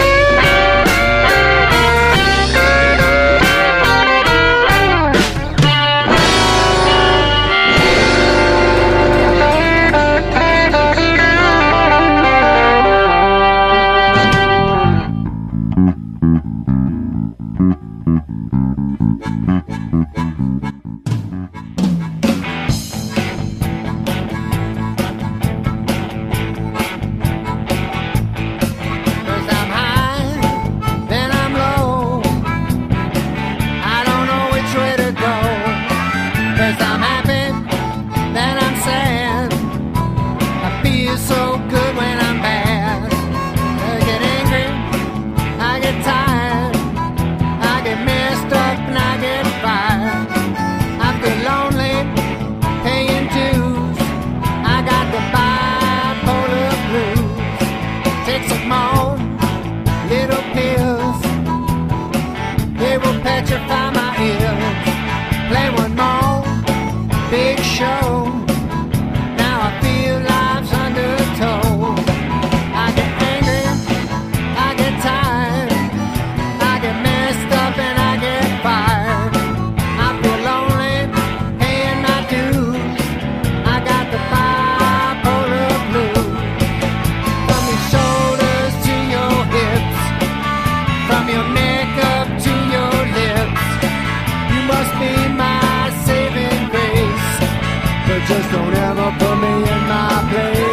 Just don't ever put me in my place.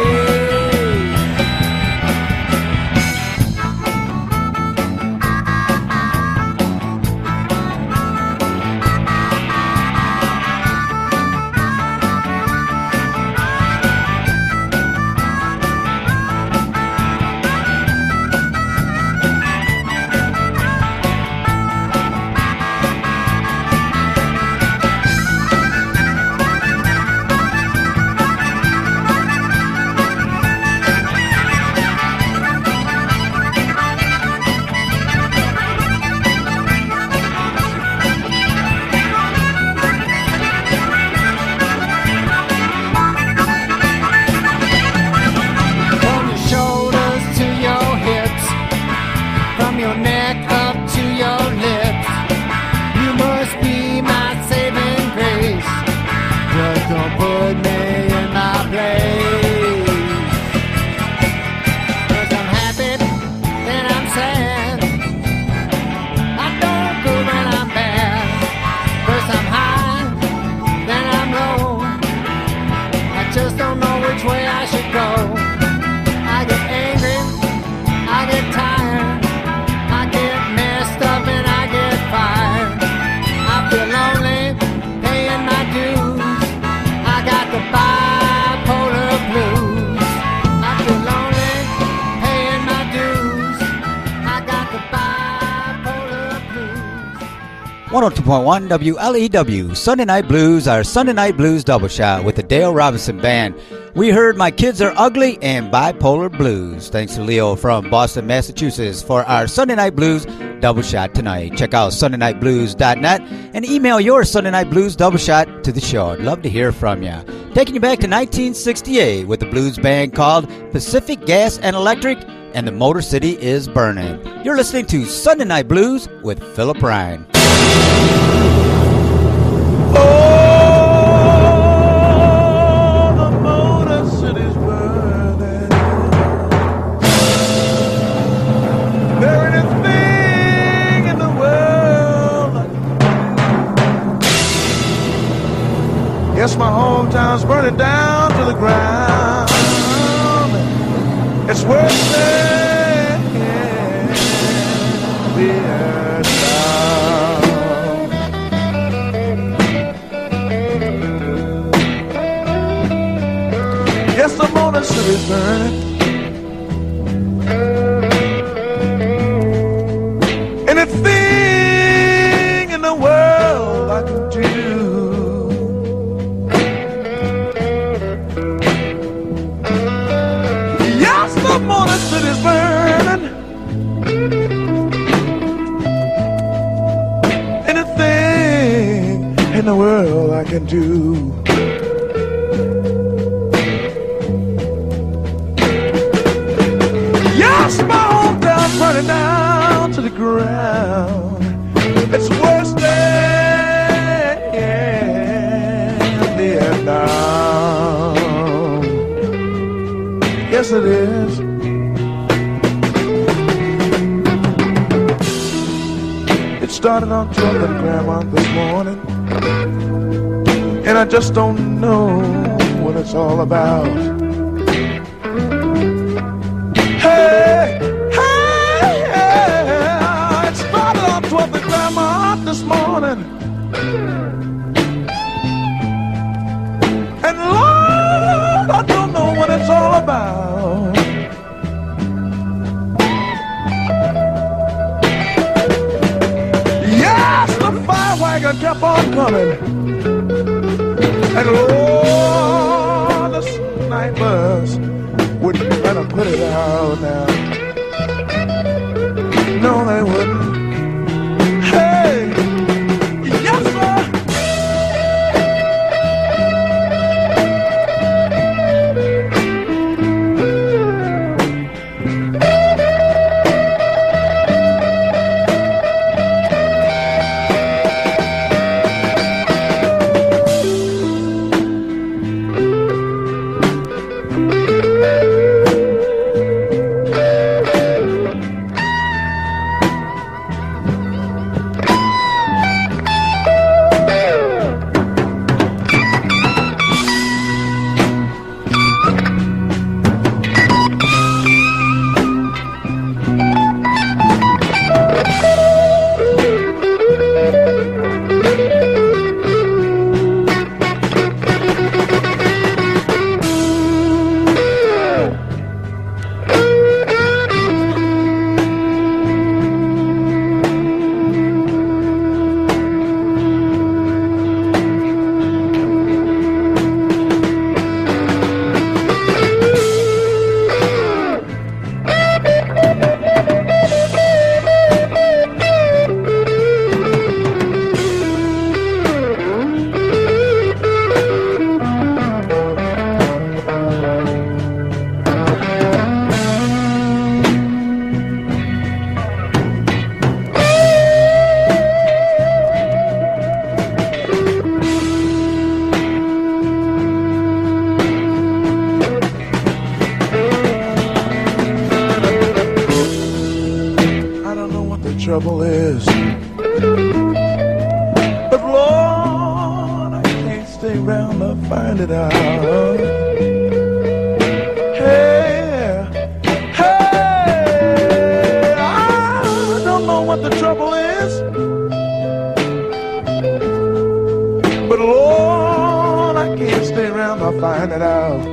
one oh two point one W L E W, Sunday Night Blues, our Sunday Night Blues double shot with the Dale Robinson Band. We heard My Kids Are Ugly and Bipolar Blues. Thanks to Leo from Boston, Massachusetts for our Sunday Night Blues double shot tonight. Check out sunday night blues dot net and email your Sunday Night Blues double shot to the show. I'd love to hear from you. Taking you back to nineteen sixty-eight with the blues band called Pacific Gas and Electric and the Motor City is Burning. You're listening to Sunday Night Blues with Philip Ryan. Yes, my hometown's burning down to the ground. It's worth it. can do. Yes, my hometown's running down to the ground. It's worse than Vietnam. Yes, it is. It started on trouble and grandma this morning, and I just don't know what it's all about. Hey, hey, hey, it started on twelfth and grandma this morning, and Lord, I don't know what it's all about. Yes, the fire wagon kept on coming, and Lord, the snipers wouldn't let them put it out now. No, they wouldn't. Hey, yes, sir. Trouble is, but Lord, I can't stay around to find it out. Hey, hey, I don't know what the trouble is, but Lord, I can't stay around to find it out.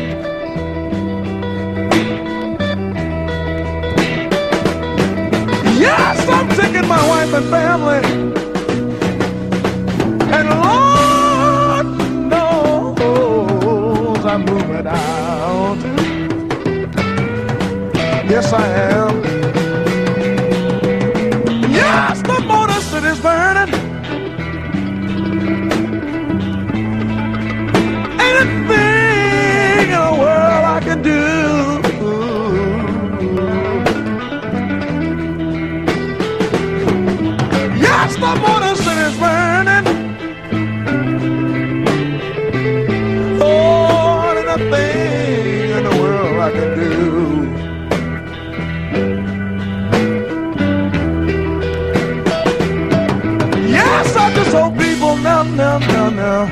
Yes, I'm taking my wife and family, and Lord knows I'm moving out. Yes, I am. Yes, the motor city's burning. Anything in the world I can do. Yes, the motor city's burning. Oh, there's nothing in the world I can do. Yes, I just hope people now, now, now, now,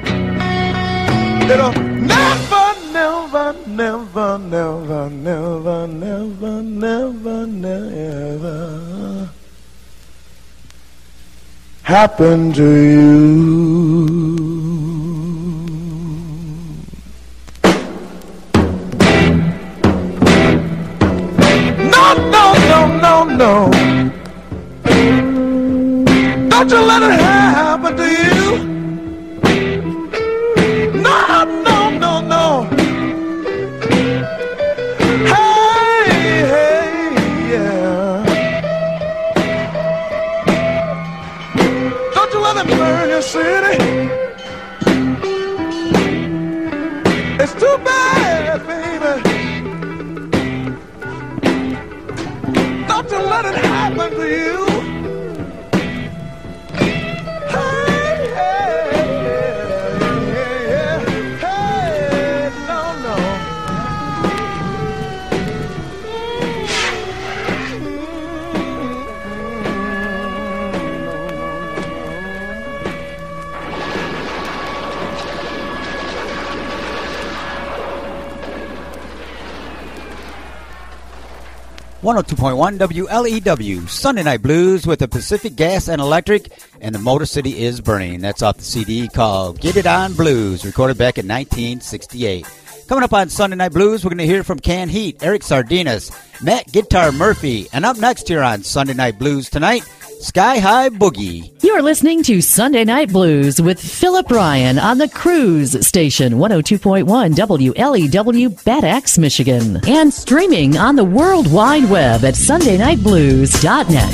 it'll never, never, never, never, never, never, never, never happen to you. No, no, no, no, no. Don't you let it happen to you. No, no, no, no. Hey, hey, yeah. Don't you let it burn your city. happened to you? Hey, hey, yeah, yeah, hey, no, no. one oh two point one W L E W, Sunday Night Blues with the Pacific Gas and Electric, and the Motor City is Burning. That's off the C D called Get It On Blues, recorded back in nineteen sixty-eight. Coming up on Sunday Night Blues, we're going to hear from Can Heat, Eric Sardinas, Matt Guitar Murphy, and up next here on Sunday Night Blues tonight, Sky High Boogie. You're listening to Sunday Night Blues with Philip Ryan on the Cruise Station, one oh two point one W L E W, Bad Axe, Michigan. And streaming on the World Wide Web at sunday night blues dot net.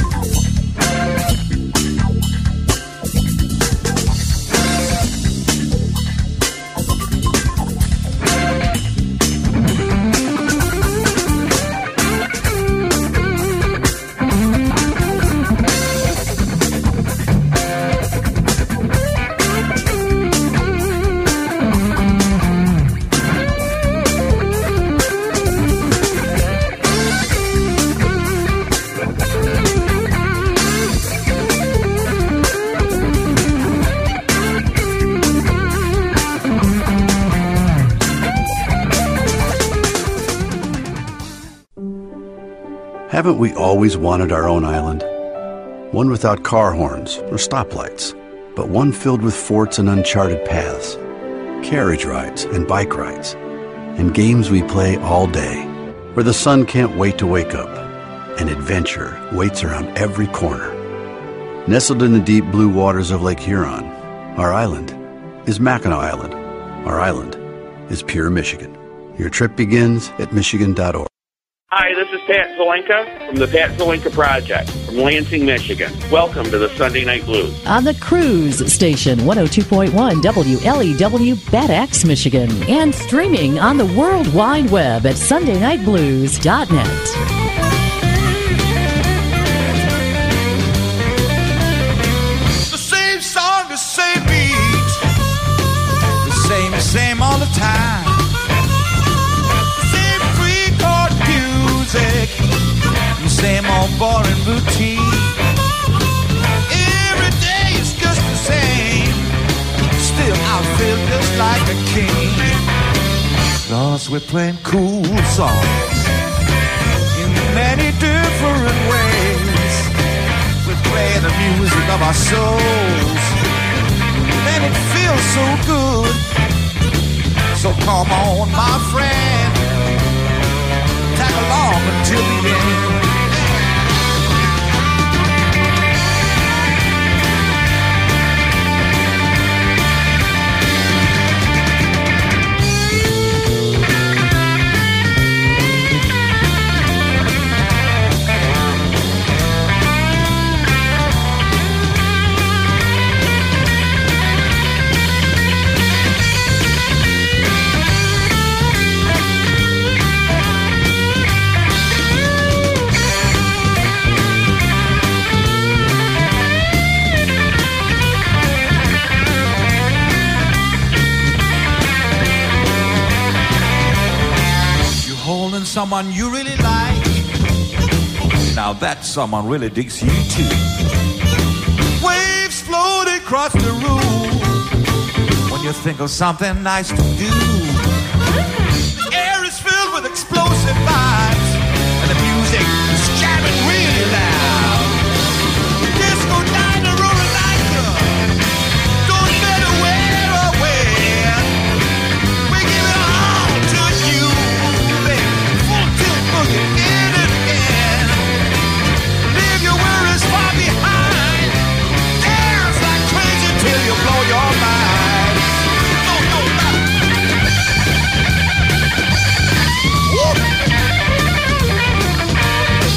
Haven't we always wanted our own island? One without car horns or stoplights, but one filled with forts and uncharted paths, carriage rides and bike rides, and games we play all day, where the sun can't wait to wake up, and adventure waits around every corner. Nestled in the deep blue waters of Lake Huron, our island is Mackinac Island. Our island is pure Michigan. Your trip begins at michigan dot org. Hi, this is Pat Zelenka from the Pat Zelenka Project from Lansing, Michigan. Welcome to the Sunday Night Blues. On the Cruise Station, one oh two point one W L E W, Bad Axe, Michigan. And streaming on the World Wide Web at sunday night blues dot net. The same song, the same beat, the same, same all the time. Same three chord music, the same old boring routine. Every day is just the same, still I feel just like a king. Cause we're playing cool songs in many different ways. We're playing the music of our souls, and it feels so good. So come on, my friend, tag along until the end. Someone you really like, now that someone really digs you too. Waves float across the room when you think of something nice to do. The air is filled with explosive vibes, and the music is jamming really loud. Disco diner rolling like you don't matter where or when. We give it all to you, baby. In it again. Leave your worries far behind. Dance like crazy till you blow your mind. Go, go, go.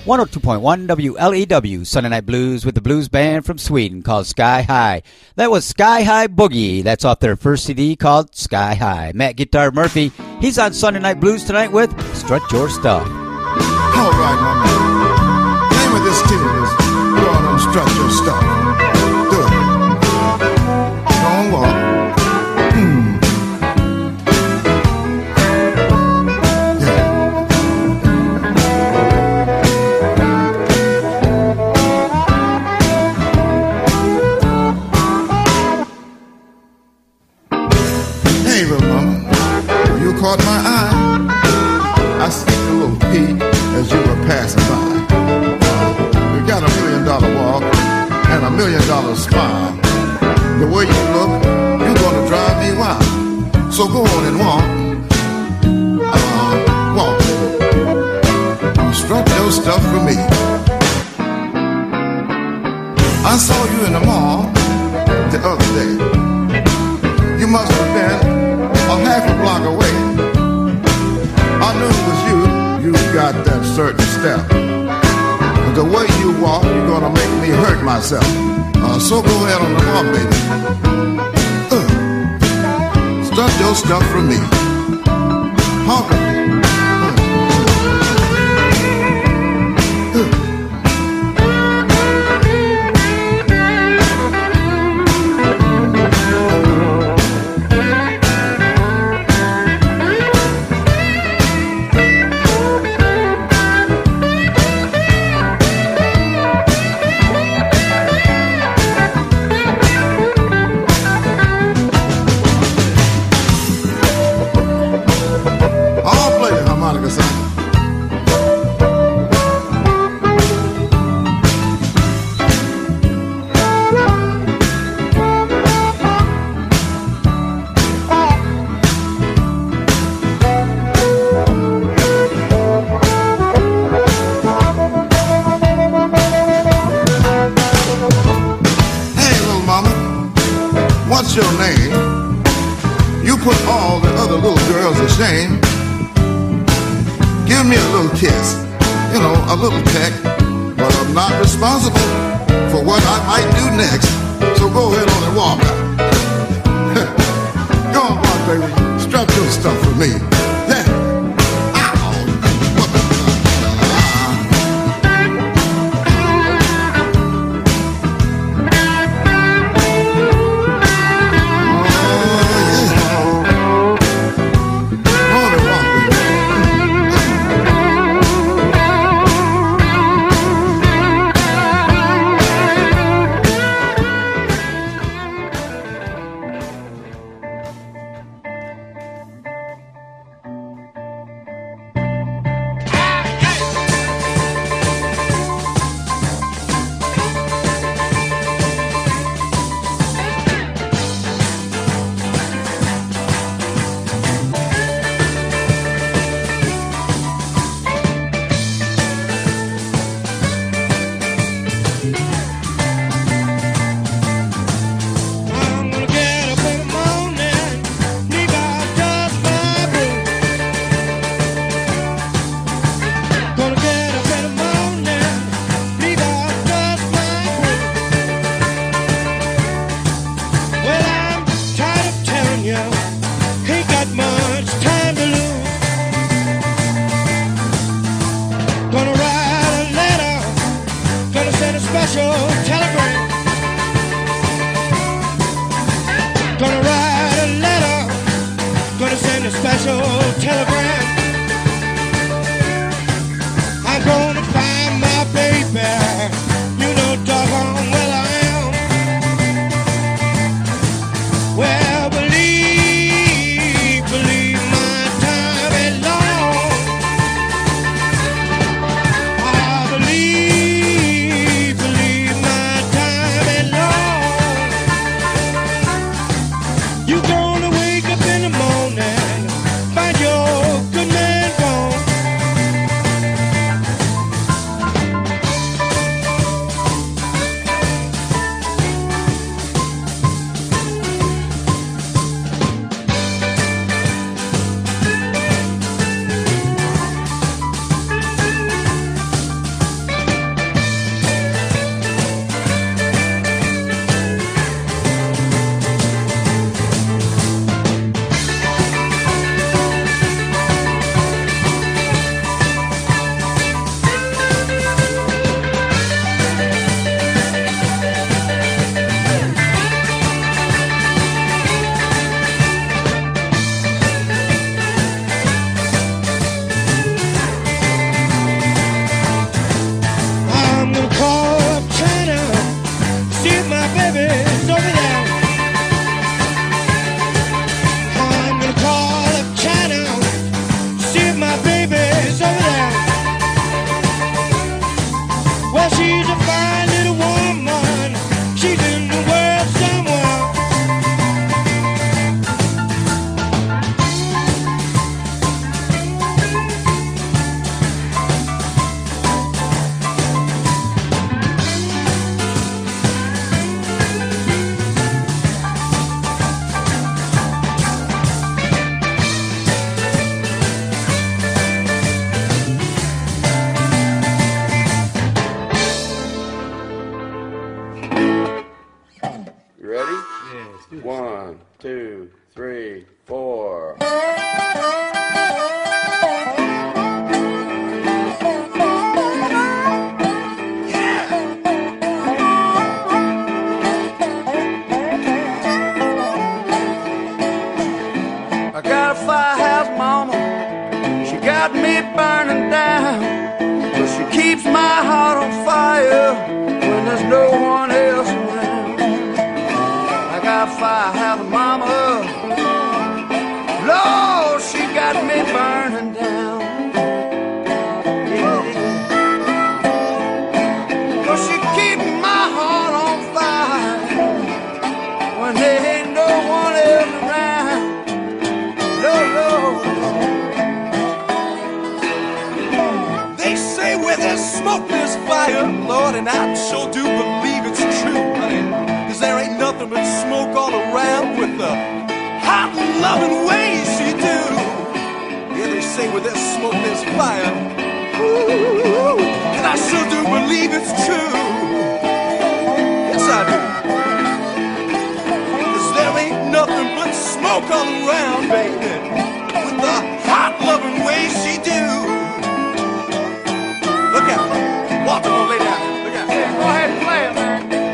one oh two point one W L E W, Sunday Night Blues with the blues band from Sweden called Sky High. That was Sky High Boogie. That's off their first C D called Sky High. Matt Guitar Murphy, he's on Sunday Night Blues tonight with Strut Your Stuff. All right, my man. The name of this tune is Go on and Strut Your Stuff. Do it. Don't walk. Hmm. Hey, little mama, you caught my eye. I see a little peek as you were passing by. You got a million dollar walk and a million dollar smile. The way you look, you're gonna drive me wild. So go on and walk. Uh, walk. Strut your stuff for me. I saw you in the mall the other day. You must have been a half a block away. I knew it was you. You got that certain step. The way you walk, you're gonna make me hurt myself. Uh, so go ahead on the walk, baby. Uh, strut your stuff for me. Honk it. Your name, you put all the other little girls to shame. Give me a little kiss, you know, a little peck, but I'm not responsible for what I might do next. So go ahead on and walk out. Go on, walk, baby. Strap your stuff for me. Yeah. You're gonna wake up in the morning, find your One, two, three, four. I got a firehouse mama, she got me burning down, but she keeps my heart on fire when there's no one else around. I got a firehouse mama, Lord, she got me burning down. Yeah. But she keeps my heart on fire when there ain't no one else around. No, no. They say where there's smoke, there's fire, Lord, and I sure do believe it's true, honey. Cause there ain't nothing but smoke all around with the hot and loving ways she do. Yeah, they say where there's smoke, there's fire. Ooh, and I sure do believe it's true. Yes, I do. Cause there ain't nothing but smoke all around, baby, with the hot loving ways she do. Look out. Walter gonna lay down. Look out. Yeah, go ahead and play it, man.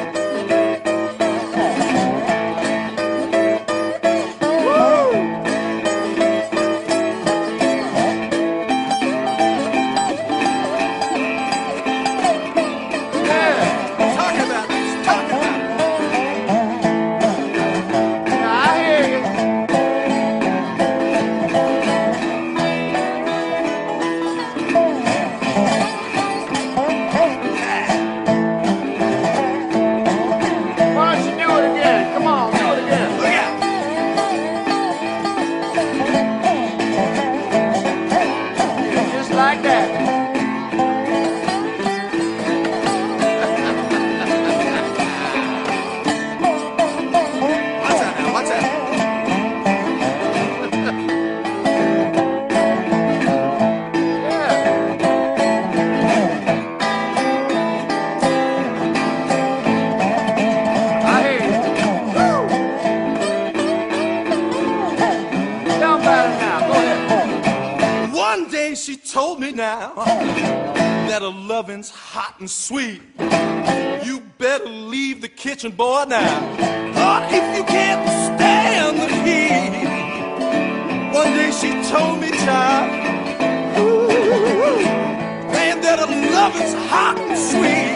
She told me now that a lovin's hot and sweet. You better leave the kitchen, boy, now. Lord, if you can't stand the heat. One day she told me, child, ooh, man, that a lovin's hot and sweet.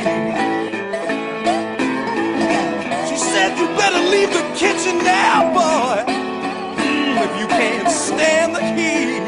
She said, you better leave the kitchen now, boy, mm, if you can't stand the heat.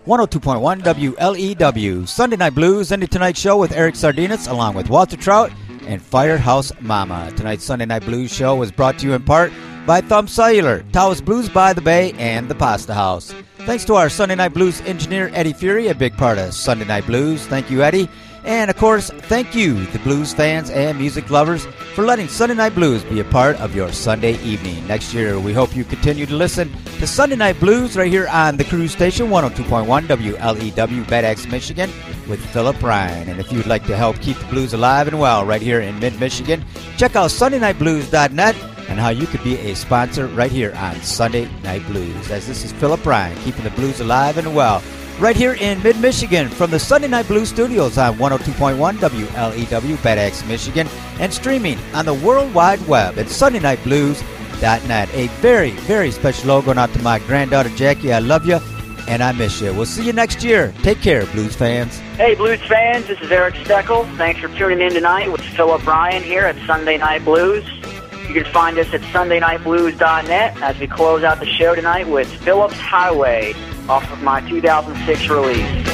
one oh two point one W L E W. Sunday Night Blues, ending tonight's show with Eric Sardinas along with Walter Trout and Firehouse Mama. Tonight's Sunday Night Blues show was brought to you in part by Thumb Cellular, Taos Blues by the Bay, and the Pasta House. Thanks to our Sunday Night Blues engineer, Eddie Fury, a big part of Sunday Night Blues. Thank you, Eddie. And, of course, thank you, the blues fans and music lovers, for letting Sunday Night Blues be a part of your Sunday evening. Next year, we hope you continue to listen to Sunday Night Blues right here on the Cruise Station, one oh two point one W L E W, Bad Axe, Michigan, with Philip Ryan. And if you'd like to help keep the blues alive and well right here in mid-Michigan, check out Sunday Night Blues dot net and how you could be a sponsor right here on Sunday Night Blues. As this is Philip Ryan, keeping the blues alive and well, right here in mid-Michigan from the Sunday Night Blues Studios on one oh two point one W L E W, Bad Axe, Michigan, and streaming on the World Wide Web at Sunday Night Blues dot net. A very, very special hello going out to my granddaughter, Jackie. I love you, and I miss you. We'll see you next year. Take care, blues fans. Hey, blues fans, this is Eric Steckel. Thanks for tuning in tonight with Philip Ryan here at Sunday Night Blues. You can find us at Sunday Night Blues dot net as we close out the show tonight with Phillips Highway off of my two thousand six release.